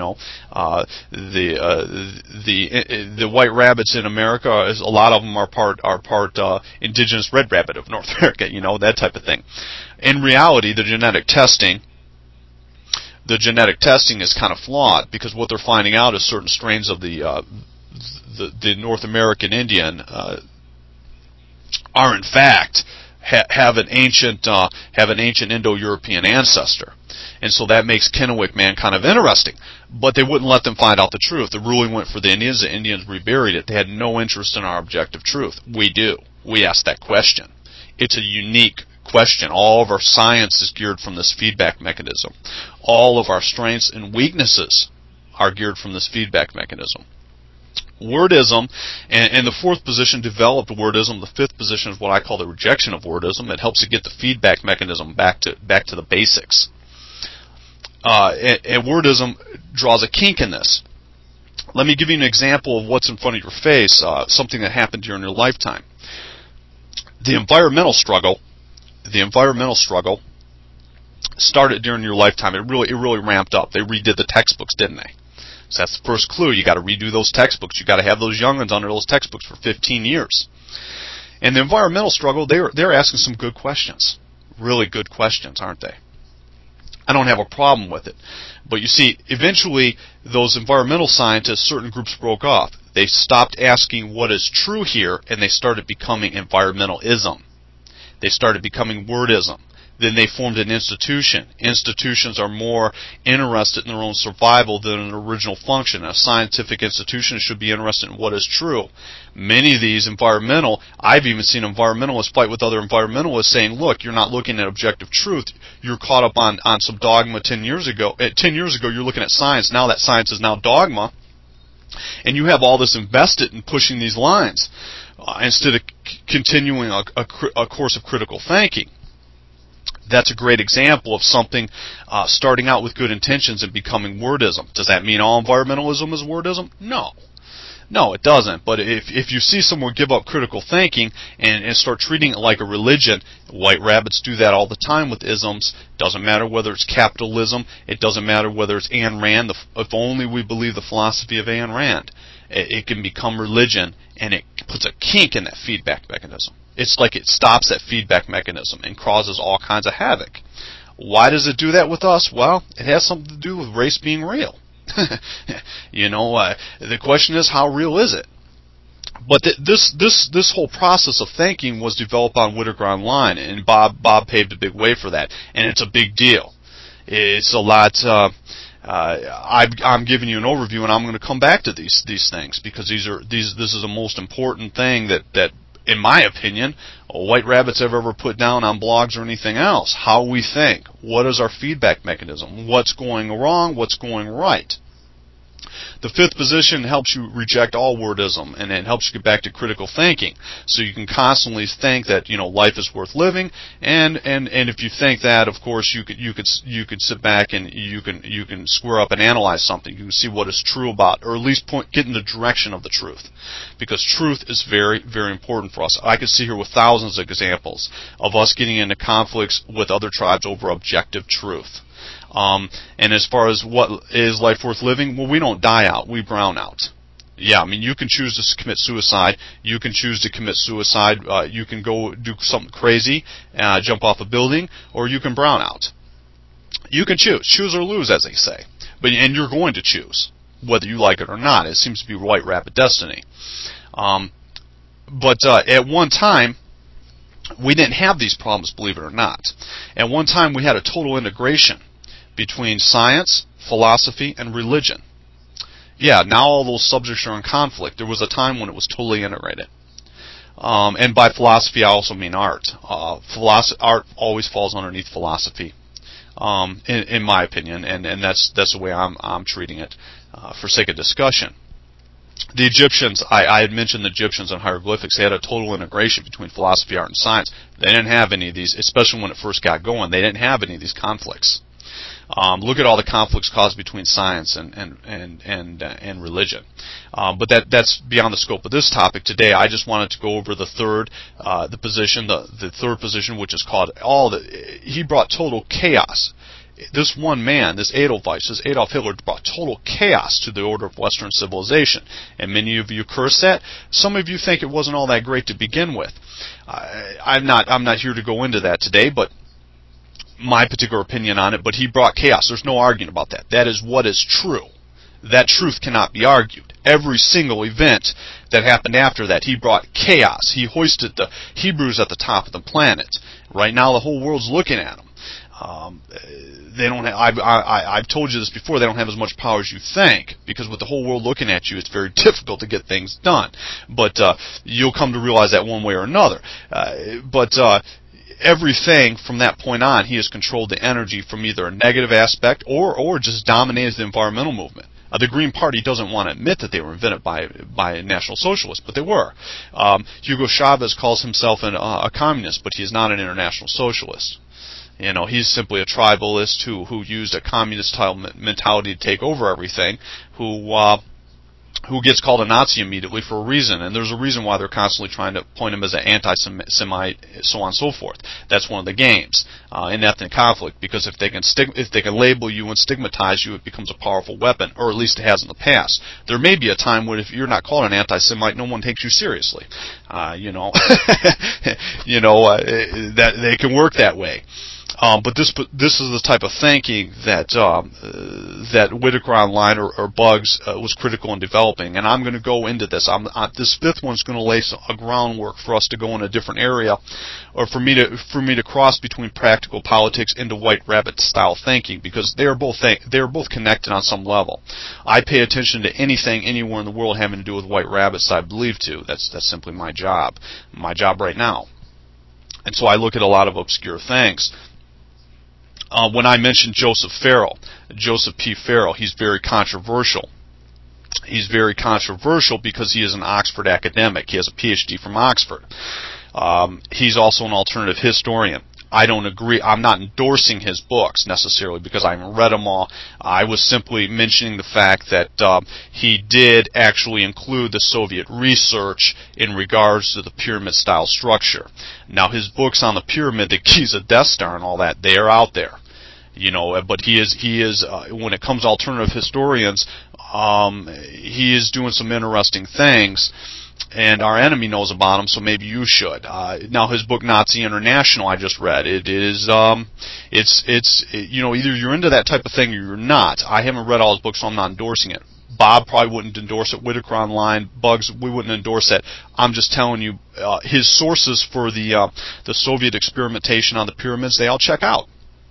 the white rabbits in America, a lot of them are part indigenous red rabbit of North America, that type of thing. In reality, the genetic testing is kind of flawed, because what they're finding out is certain strains of the North American Indian are in fact have an ancient Indo-European ancestor, and so that makes Kennewick Man kind of interesting. But they wouldn't let them find out the truth. The ruling went for the Indians. The Indians reburied it. They had no interest in our objective truth. We do. We ask that question. It's a unique question. All of our science is geared from this feedback mechanism. All of our strengths and weaknesses are geared from this feedback mechanism. Wordism, and the fourth position developed wordism. The fifth position is what I call the rejection of wordism. It helps to get the feedback mechanism back to the basics. And wordism draws a kink in this. Let me give you an example of what's in front of your face, something that happened during your lifetime. The environmental struggle started during your lifetime. It really ramped up. They redid the textbooks, didn't they? So that's the first clue. You got to redo those textbooks. You got to have those young'uns under those textbooks for 15 years. And the environmental struggle, they're asking some good questions. Really good questions, aren't they? I don't have a problem with it. But you see, eventually, those environmental scientists, certain groups broke off. They stopped asking what is true here, and they started becoming environmentalism. They started becoming wordism. then they formed an institution. Institutions are more interested in their own survival than an original function. A scientific institution should be interested in what is true. Many of these I've even seen environmentalists fight with other environmentalists saying, look, you're not looking at objective truth. You're caught up on some dogma 10 years ago. 10 years ago, you're looking at science. Now that science is now dogma. And you have all this invested in pushing these lines instead of continuing a course of critical thinking. That's a great example of something starting out with good intentions and becoming wordism. Does that mean all environmentalism is wordism? No. No, it doesn't. But if you see someone give up critical thinking and start treating it like a religion, white rabbits do that all the time with isms. Doesn't matter whether it's capitalism. It doesn't matter whether it's Ayn Rand. If only we believe the philosophy of Ayn Rand, it can become religion, and it puts a kink in that feedback mechanism. It's like it stops that feedback mechanism and causes all kinds of havoc. Why does it do that with us? Well, it has something to do with race being real. The question is, how real is it? But this whole process of thinking was developed on Whittaker Online, and Bob paved a big way for that, and it's a big deal. It's a lot. I'm giving you an overview, and I'm going to come back to these things because this is the most important thing that in my opinion, white rabbits have ever put down on blogs or anything else. How we think. What is our feedback mechanism? What's going wrong? What's going right? The fifth position helps you reject all wordism, and it helps you get back to critical thinking. So you can constantly think that life is worth living, and if you think that, of course, you could sit back and you can square up and analyze something. You can see what is true about, or at least get in the direction of the truth, because truth is very, very important for us. I could sit here with thousands of examples of us getting into conflicts with other tribes over objective truth. And as far as what is life worth living, well, we don't die out, we brown out. Yeah, you can choose to commit suicide. You can choose to commit suicide. You can go do something crazy, jump off a building, or you can brown out. You can choose or lose, as they say. And you're going to choose, whether you like it or not. It seems to be white rabbit destiny. But at one time, we didn't have these problems, believe it or not. At one time, we had a total integration between science, philosophy, and religion. Yeah, now all those subjects are in conflict. There was a time when it was totally integrated. And by philosophy, I also mean art. Art always falls underneath philosophy, in my opinion, and that's the way I'm treating it for sake of discussion. The Egyptians, I had mentioned the Egyptians and hieroglyphics. They had a total integration between philosophy, art, and science. They didn't have any of these, especially when it first got going. They didn't have any of these conflicts. Look at all the conflicts caused between science and religion. But that's beyond the scope of this topic today. I just wanted to go over the third third position, which is called he brought total chaos. This one man, this Adolf Hitler, brought total chaos to the order of Western civilization. And many of you curse that. Some of you think it wasn't all that great to begin with. I'm not here to go into that today, but my particular opinion on it, but he brought chaos. There's no arguing about that. That is what is true. That truth cannot be argued. Every single event that happened after that, he brought chaos. He hoisted the Hebrews at the top of the planet. Right now, the whole world's looking at him. They don't have, I've told you this before, they don't have as much power as you think, because with the whole world looking at you, it's very difficult to get things done. But you'll come to realize that one way or another. Everything from that point on, he has controlled the energy from either a negative aspect or just dominated the environmental movement. The Green Party doesn't want to admit that they were invented by National Socialists, but they were. Hugo Chavez calls himself a communist, but he is not an international socialist. He's simply a tribalist who used a communist-style mentality to take over everything, who gets called a Nazi immediately for a reason, and there's a reason why they're constantly trying to point him as an anti-Semite, so on and so forth. That's one of the games in ethnic conflict, because if they can label you and stigmatize you, it becomes a powerful weapon, or at least it has in the past. There may be a time when if you're not called an anti-Semite, no one takes you seriously. That they can work that way. But this is the type of thinking that that Whitaker Online or Bugs was critical in developing, and I'm going to go into this. This fifth one's going to lay a groundwork for us to go in a different area, or for me to cross between practical politics into White Rabbit style thinking, because they are both connected on some level. I pay attention to anything anywhere in the world having to do with White Rabbits. I believe to. That's simply my job right now, and so I look at a lot of obscure things. When I mentioned Joseph P. Farrell, he's very controversial. He's very controversial because he is an Oxford academic. He has a PhD from Oxford. He's also an alternative historian. I don't agree. I'm not endorsing his books necessarily because I haven't read them all. I was simply mentioning the fact that he did actually include the Soviet research in regards to the pyramid-style structure. Now, his books on the pyramid, the Giza Death Star and all that, they are out there. But he is when it comes to alternative historians, he is doing some interesting things. And our enemy knows about him, so maybe you should. Now, his book Nazi International, I just read. It is, either you're into that type of thing or you're not. I haven't read all his books, so I'm not endorsing it. Bob probably wouldn't endorse it. Whitaker Online, Bugs, we wouldn't endorse it. I'm just telling you, his sources for the Soviet experimentation on the pyramids, they all check out.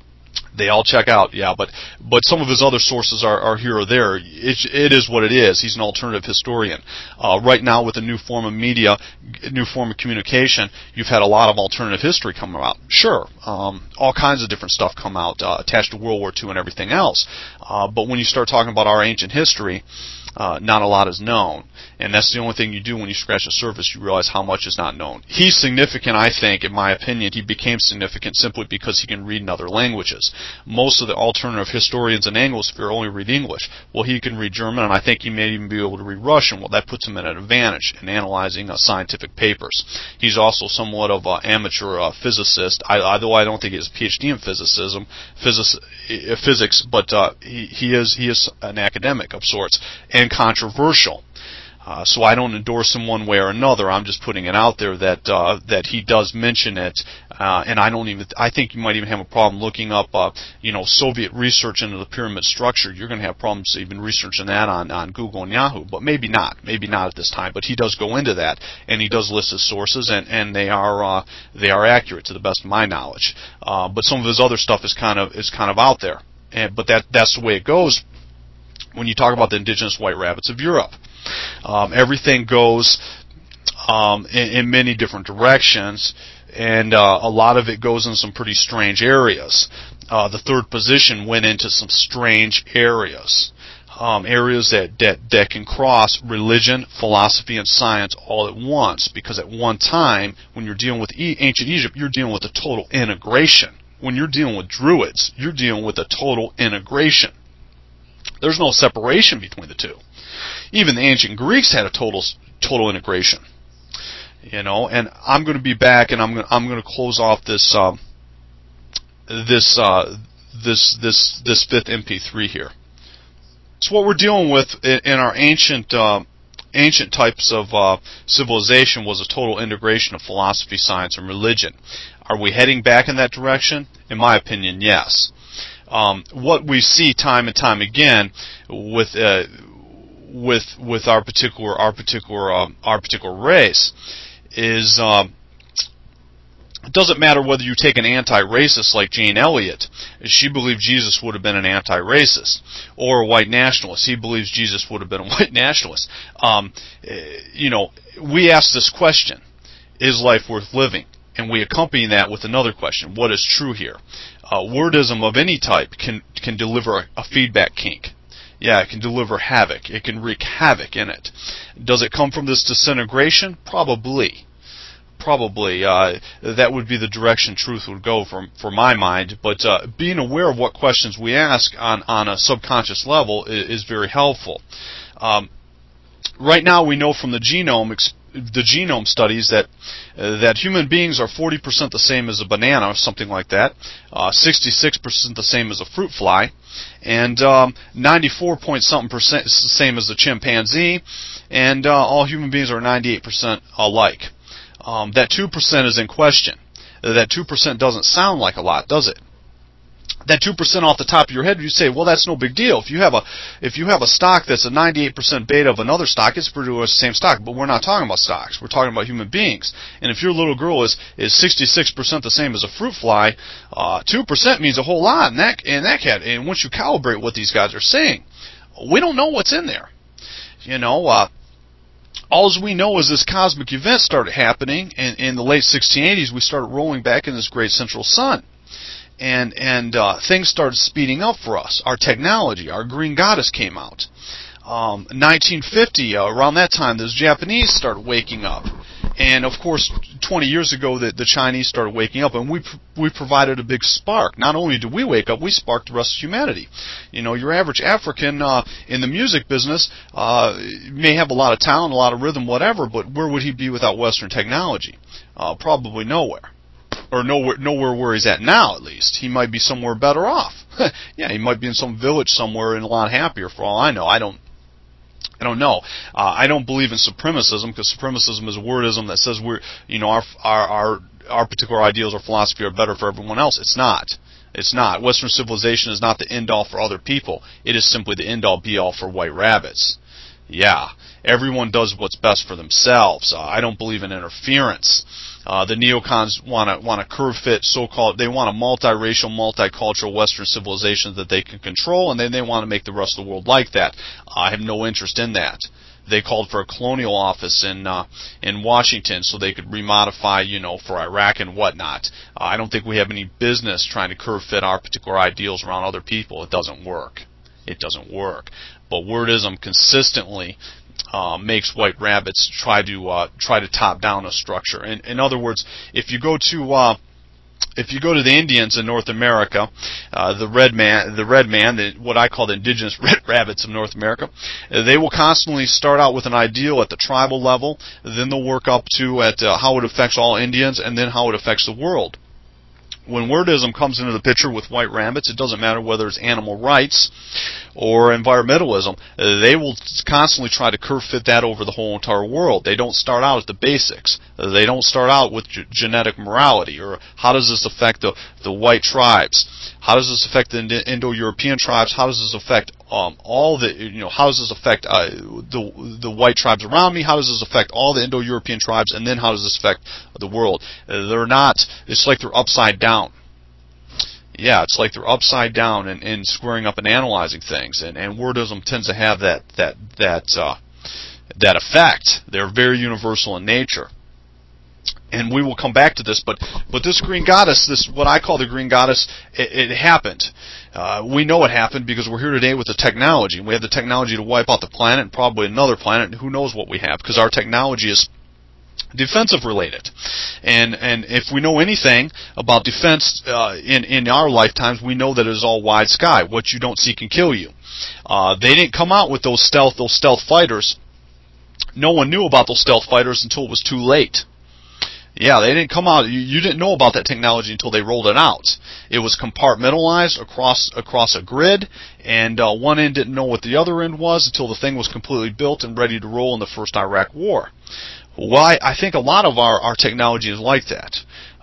Yeah, but some of his other sources are here or there. It is what it is. He's an alternative historian. Right now, with a new form of media, new form of communication, you've had a lot of alternative history come out. Sure, all kinds of different stuff come out attached to World War II and everything else. But when you start talking about our ancient history, not a lot is known. And that's the only thing you do when you scratch the surface. You realize how much is not known. He's significant, I think, in my opinion. He became significant simply because he can read in other languages. Most of the alternative historians in Anglosphere only read English. Well, he can read German, and I think he may even be able to read Russian. Well, that puts him at an advantage in analyzing scientific papers. He's also somewhat of an amateur physicist, although I don't think he has a PhD in physics, but he is an academic of sorts, and controversial. So I don't endorse him one way or another. I'm just putting it out there that he does mention it, and I think you might even have a problem looking up, Soviet research into the pyramid structure. You're going to have problems even researching that on Google and Yahoo, but maybe not at this time. But he does go into that, and he does list his sources, and they are accurate to the best of my knowledge. But some of his other stuff is kind of out there, but that's the way it goes when you talk about the indigenous white rabbits of Europe. Everything goes in many different directions, and a lot of it goes in some pretty strange areas. The third position went into some strange areas, areas that can cross religion, philosophy, and science all at once, because at one time, when you're dealing with ancient Egypt, you're dealing with a total integration. When you're dealing with Druids, you're dealing with a total integration. There's no separation between the two. Even the ancient Greeks had a total integration, and I'm going to be back, and I'm going to close off this fifth MP3 here. So what we're dealing with in our ancient types of civilization was a total integration of philosophy, science, and religion. Are we heading back in that direction? In my opinion, yes. What we see time and time again with our particular race is it doesn't matter whether you take an anti-racist like Jane Elliott. She believed Jesus would have been an anti-racist, or a white nationalist. He believes Jesus would have been a white nationalist. We ask this question: is life worth living? And we accompany that with another question: what is true here? Wordism of any type can deliver a feedback kink. Yeah, it can deliver havoc. It can wreak havoc in it. Does it come from this disintegration? Probably. That would be the direction truth would go for my mind. But being aware of what questions we ask on a subconscious level is very helpful. Right now, we know from the genome studies that human beings are 40% the same as a banana, or something like that, 66% the same as a fruit fly, and 94-point-something% is the same as the chimpanzee, and all human beings are 98% alike. That 2% is in question. That 2% doesn't sound like a lot, does it? that 2% off the top of your head, you say, well, that's no big deal. If you have a stock that's a 98% beta of another stock, it's pretty much the same stock. But we're not talking about stocks. We're talking about human beings. And if your little girl is 66% the same as a fruit fly, 2% means a whole lot in that cat. And once you calibrate what these guys are saying, we don't know what's in there. All we know is this cosmic event started happening in the late 1680s. We started rolling back in this great central sun. And things started speeding up for us. Our technology, our green goddess came out. 1950, around that time, those Japanese started waking up. And of course, 20 years ago, the Chinese started waking up, and we provided a big spark. Not only did we wake up, we sparked the rest of humanity. Your average African in the music business may have a lot of talent, a lot of rhythm, whatever, but where would he be without Western technology? Probably nowhere. Or nowhere where he's at now, at least. He might be somewhere better off. Yeah, he might be in some village somewhere and a lot happier, for all I know. I don't know. I don't believe in supremacism, because supremacism is a wordism that says our particular ideals or philosophy are better for everyone else. It's not. It's not. Western civilization is not the end-all for other people. It is simply the end-all, be-all for white rabbits. Yeah, everyone does what's best for themselves. I don't believe in interference. The neocons want to curve fit so-called. They want a multiracial, multicultural Western civilization that they can control, and then they want to make the rest of the world like that. I have no interest in that. They called for a colonial office in Washington so they could remodify, for Iraq and whatnot. I don't think we have any business trying to curve fit our particular ideals around other people. It doesn't work. It doesn't work. But wordism consistently makes white rabbits try to top down a structure. In other words, if you go to the Indians in North America, the red man, what I call the indigenous red rabbits of North America, they will constantly start out with an ideal at the tribal level, then they'll work up to how it affects all Indians, and then how it affects the world. When wordism comes into the picture with white rabbits, it doesn't matter whether it's animal rights or environmentalism. They will constantly try to curve fit that over the whole entire world. They don't start out at the basics. They don't start out with genetic morality, or how does this affect the white tribes? How does this affect the Indo-European tribes? How does this affect how does this affect the white tribes around me? How does this affect all the Indo-European tribes? And then how does this affect the world? They're not. It's like they're upside down. Yeah, it's like they're upside down and squaring up and analyzing things. And wordism tends to have that effect. They're very universal in nature. And we will come back to this, but this green goddess, this what I call the green goddess, it happened. We know it happened because we're here today with the technology. We have the technology to wipe out the planet and probably another planet, and who knows what we have, because our technology is defensive related. And if we know anything about defense in our lifetimes, we know that it is all wide sky. What you don't see can kill you. They didn't come out with those stealth fighters. No one knew about those stealth fighters until it was too late. Yeah, they didn't come out. You didn't know about that technology until they rolled it out. It was compartmentalized across a grid, and one end didn't know what the other end was until the thing was completely built and ready to roll in the first Iraq War. Well, I think a lot of our technology is like that.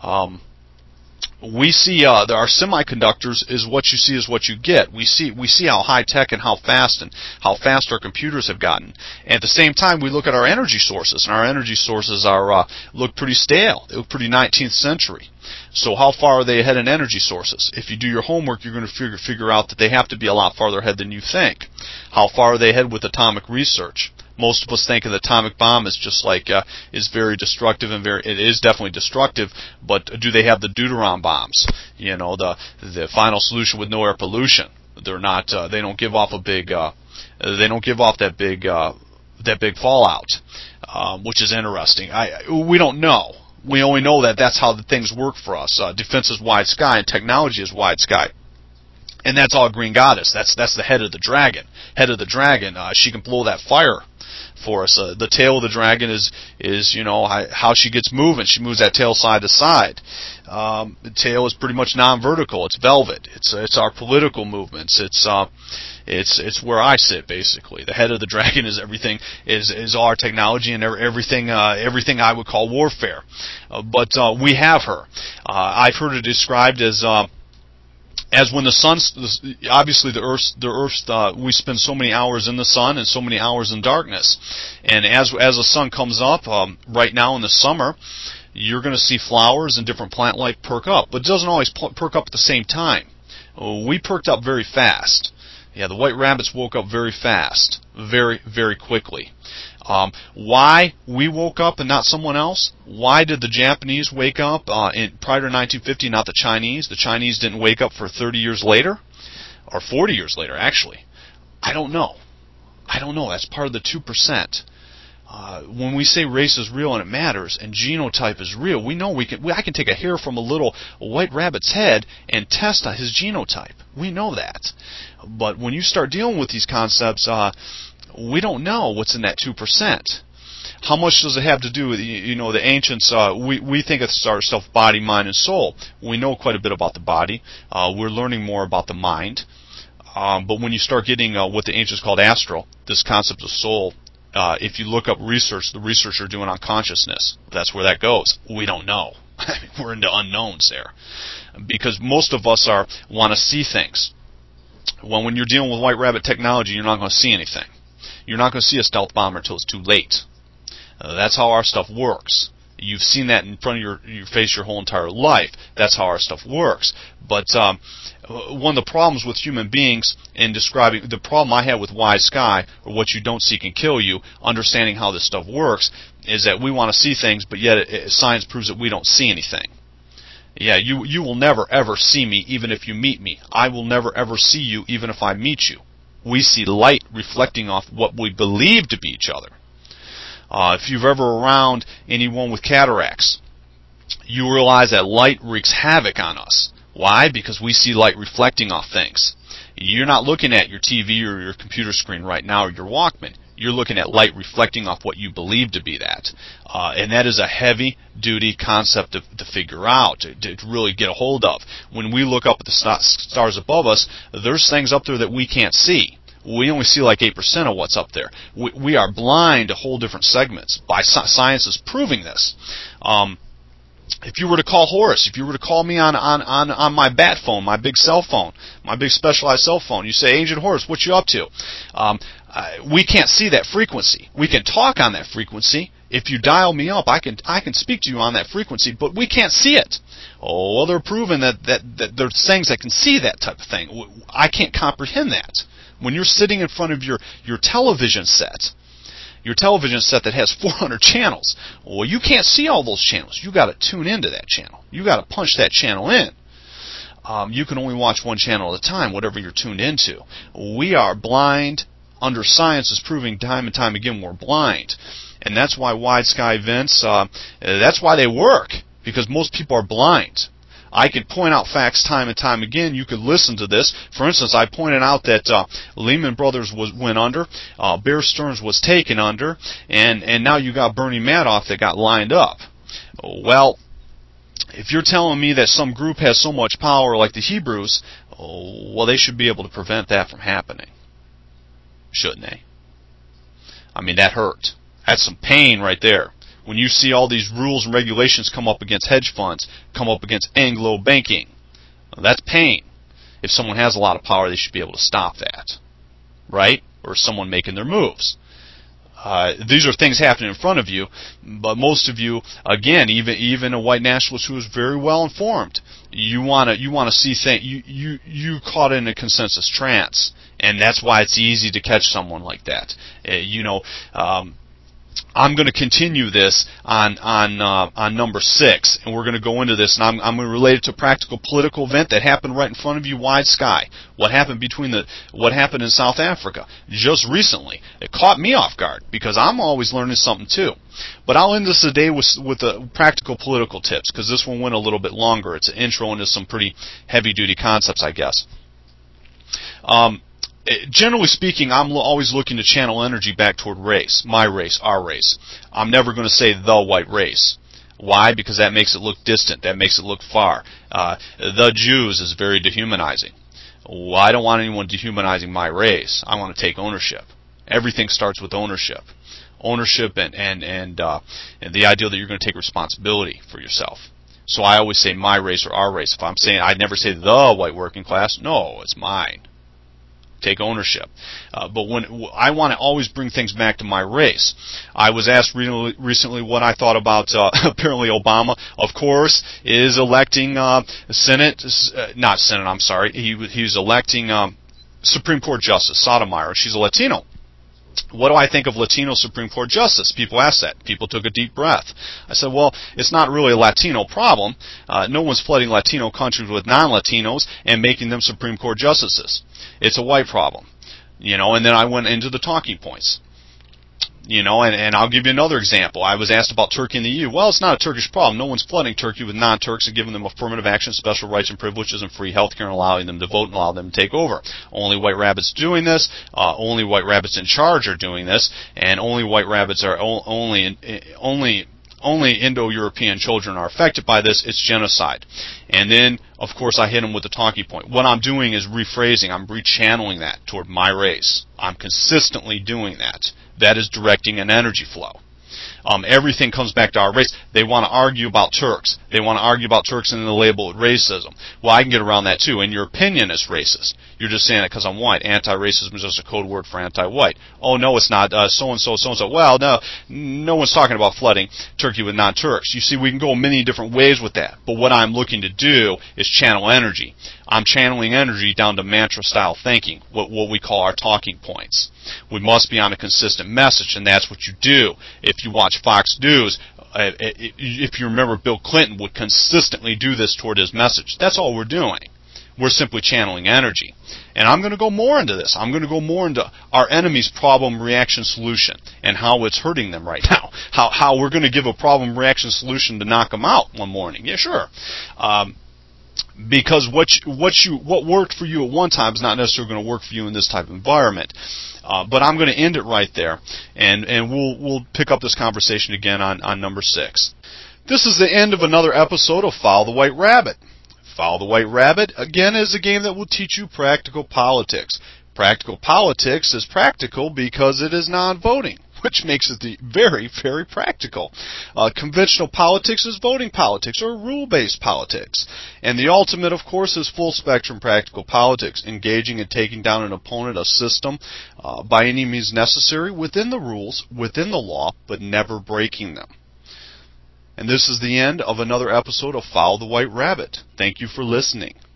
We see our semiconductors is what you see is what you get. We see how high tech and how fast our computers have gotten. And at the same time, we look at our energy sources, and our energy sources look pretty stale. They look pretty 19th century. So how far are they ahead in energy sources? If you do your homework, you're going to figure out that they have to be a lot farther ahead than you think. How far are they ahead with atomic research? Most of us think of the atomic bomb as just like is very destructive, and it is definitely destructive. But do they have the deuteron bombs? The final solution with no air pollution. They're not. They don't give off a big. They don't give off that big fallout, which is interesting. We don't know. We only know that that's how the things work for us. Defense is wide sky, and technology is wide sky. And that's all Green Goddess. That's the head of the dragon. Head of the dragon. She can blow that fire for us. The tail of the dragon is how she gets moving. She moves that tail side to side. The tail is pretty much non-vertical. It's velvet. It's our political movements. It's where I sit, basically. The head of the dragon is everything, is our technology and everything I would call warfare. But we have her. I've heard it described as as when the sun's, obviously the Earth's, we spend so many hours in the sun and so many hours in darkness, and as the sun comes up, right now in the summer, you're going to see flowers and different plant life perk up, but it doesn't always perk up at the same time. We perked up very fast. Yeah, the white rabbits woke up very fast, very, very quickly. Why we woke up and not someone else? Why did the Japanese wake up prior to 1950, not the Chinese? The Chinese didn't wake up for 30 years later, or 40 years later, actually. I don't know. That's part of the 2%. When we say race is real and it matters, and genotype is real, we know I can take a hair from a little white rabbit's head and test his genotype. We know that. But when you start dealing with these concepts, we don't know what's in that 2%. How much does it have to do with, the ancients, we think it's our self, body, mind, and soul. We know quite a bit about the body. We're learning more about the mind. But when you start getting what the ancients called astral, this concept of soul, if you look up research, the research are doing on consciousness, that's where that goes. We don't know. We're into unknowns there. Because most of us want to see things. When you're dealing with white rabbit technology, you're not going to see anything. You're not going to see a stealth bomber until it's too late. That's how our stuff works. You've seen that in front of your face your whole entire life. That's how our stuff works. But one of the problems with human beings in describing, the problem I have with Wise Sky, or what you don't see can kill you, understanding how this stuff works, is that we want to see things, but yet science proves that we don't see anything. Yeah, you will never ever see me even if you meet me. I will never ever see you even if I meet you. We see light reflecting off what we believe to be each other. If you've ever around anyone with cataracts, you realize that light wreaks havoc on us. Why? Because we see light reflecting off things. You're not looking at your TV or your computer screen right now or your Walkman. You're looking at light reflecting off what you believe to be that. And that is a heavy-duty concept to figure out, to really get a hold of. When we look up at the stars above us, there's things up there that we can't see. We only see like 8% of what's up there. We are blind to whole different segments. Science is proving this. If you were to call Horace, if you were to call me on my bat phone, my big cell phone, my big specialized cell phone, you say, Agent Horace, what you up to? We can't see that frequency. We can talk on that frequency. If you dial me up, I can speak to you on that frequency, but we can't see it. Oh, well, they're proving that there's things that can see that type of thing. I can't comprehend that. When you're sitting in front of your television set that has 400 channels, well, you can't see all those channels. You got to tune into that channel. You got to punch that channel in. You can only watch one channel at a time, whatever you're tuned into. We are blind. Under science is proving time and time again we're blind. And that's why wide sky events, that's why they work, because most people are blind. I could point out facts time and time again. You could listen to this. For instance, I pointed out that Lehman Brothers went under, Bear Stearns was taken under, and now you got Bernie Madoff that got lined up. Well, if you're telling me that some group has so much power like the Hebrews, well, they should be able to prevent that from happening. Shouldn't they? I mean, that hurt. That's some pain right there. When you see all these rules and regulations come up against hedge funds, come up against Anglo banking, that's pain. If someone has a lot of power, they should be able to stop that, right? Or someone making their moves. These are things happening in front of you, but most of you, again, even a white nationalist who is very well informed, you want to see things. You caught in a consensus trance, and that's why it's easy to catch someone like that. I'm going to continue this on number 6, and we're going to go into this, and I'm going to relate it to a practical political event that happened right in front of you, wide sky. What happened in South Africa just recently? It caught me off guard because I'm always learning something too. But I'll end this today with the practical political tips because this one went a little bit longer. It's an intro into some pretty heavy-duty concepts, I guess. Generally speaking, I'm always looking to channel energy back toward race, my race, our race. I'm never going to say the white race. Why? Because that makes it look distant. That makes it look far. The Jews is very dehumanizing. Well, I don't want anyone dehumanizing my race. I want to take ownership. Everything starts with ownership. Ownership and the idea that you're going to take responsibility for yourself. So I always say my race or our race. If I'm saying, I'd never say the white working class. No, it's mine. Take ownership. But when I want to always bring things back to my race. I was asked recently what I thought about apparently Obama, of course, is electing not Senate, I'm sorry. He's electing Supreme Court Justice Sotomayor. She's a Latino. What do I think of Latino Supreme Court Justice? People ask that. People took a deep breath. I said, well, it's not really a Latino problem. No one's flooding Latino countries with non-Latinos and making them Supreme Court Justices. It's a white problem. And then I went into the talking points. And I'll give you another example. I was asked about Turkey and the EU. Well, it's not a Turkish problem. No one's flooding Turkey with non-Turks and giving them affirmative action, special rights and privileges, and free health care, and allowing them to vote and allow them to take over. Only white rabbits doing this. Only white rabbits in charge are doing this, and only white rabbits are only Indo-European children are affected by this. It's genocide. And then, of course, I hit them with the talking point. What I'm doing is rephrasing. I'm rechanneling that toward my race. I'm consistently doing that. That is directing an energy flow. Everything comes back to our race. They want to argue about Turks. They want to argue about Turks and then label it racism. Well, I can get around that too. And your opinion is racist. You're just saying it because I'm white. Anti-racism is just a code word for anti-white. Oh, no, it's not. So-and-so, so-and-so. Well, no one's talking about flooding Turkey with non-Turks. You see, we can go many different ways with that. But what I'm looking to do is channel energy. I'm channeling energy down to mantra-style thinking, what we call our talking points. We must be on a consistent message, and that's what you do. If you watch Fox News, if you remember, Bill Clinton would consistently do this toward his message. That's all we're doing. We're simply channeling energy. And I'm going to go more into this. I'm going to go more into our enemy's problem, reaction, solution, and how it's hurting them right now. How we're going to give a problem, reaction, solution to knock them out one morning. Yeah, sure. Because what worked for you at one time is not necessarily going to work for you in this type of environment. But I'm going to end it right there, and we'll pick up this conversation again on number 6. This is the end of another episode of Follow the White Rabbit. Follow the White Rabbit, again, is a game that will teach you practical politics. Practical politics is practical because it is non-voting, which makes it very, very practical. Conventional politics is voting politics or rule-based politics. And the ultimate, of course, is full-spectrum practical politics, engaging and taking down an opponent, a system, by any means necessary, within the rules, within the law, but never breaking them. And this is the end of another episode of Follow the White Rabbit. Thank you for listening.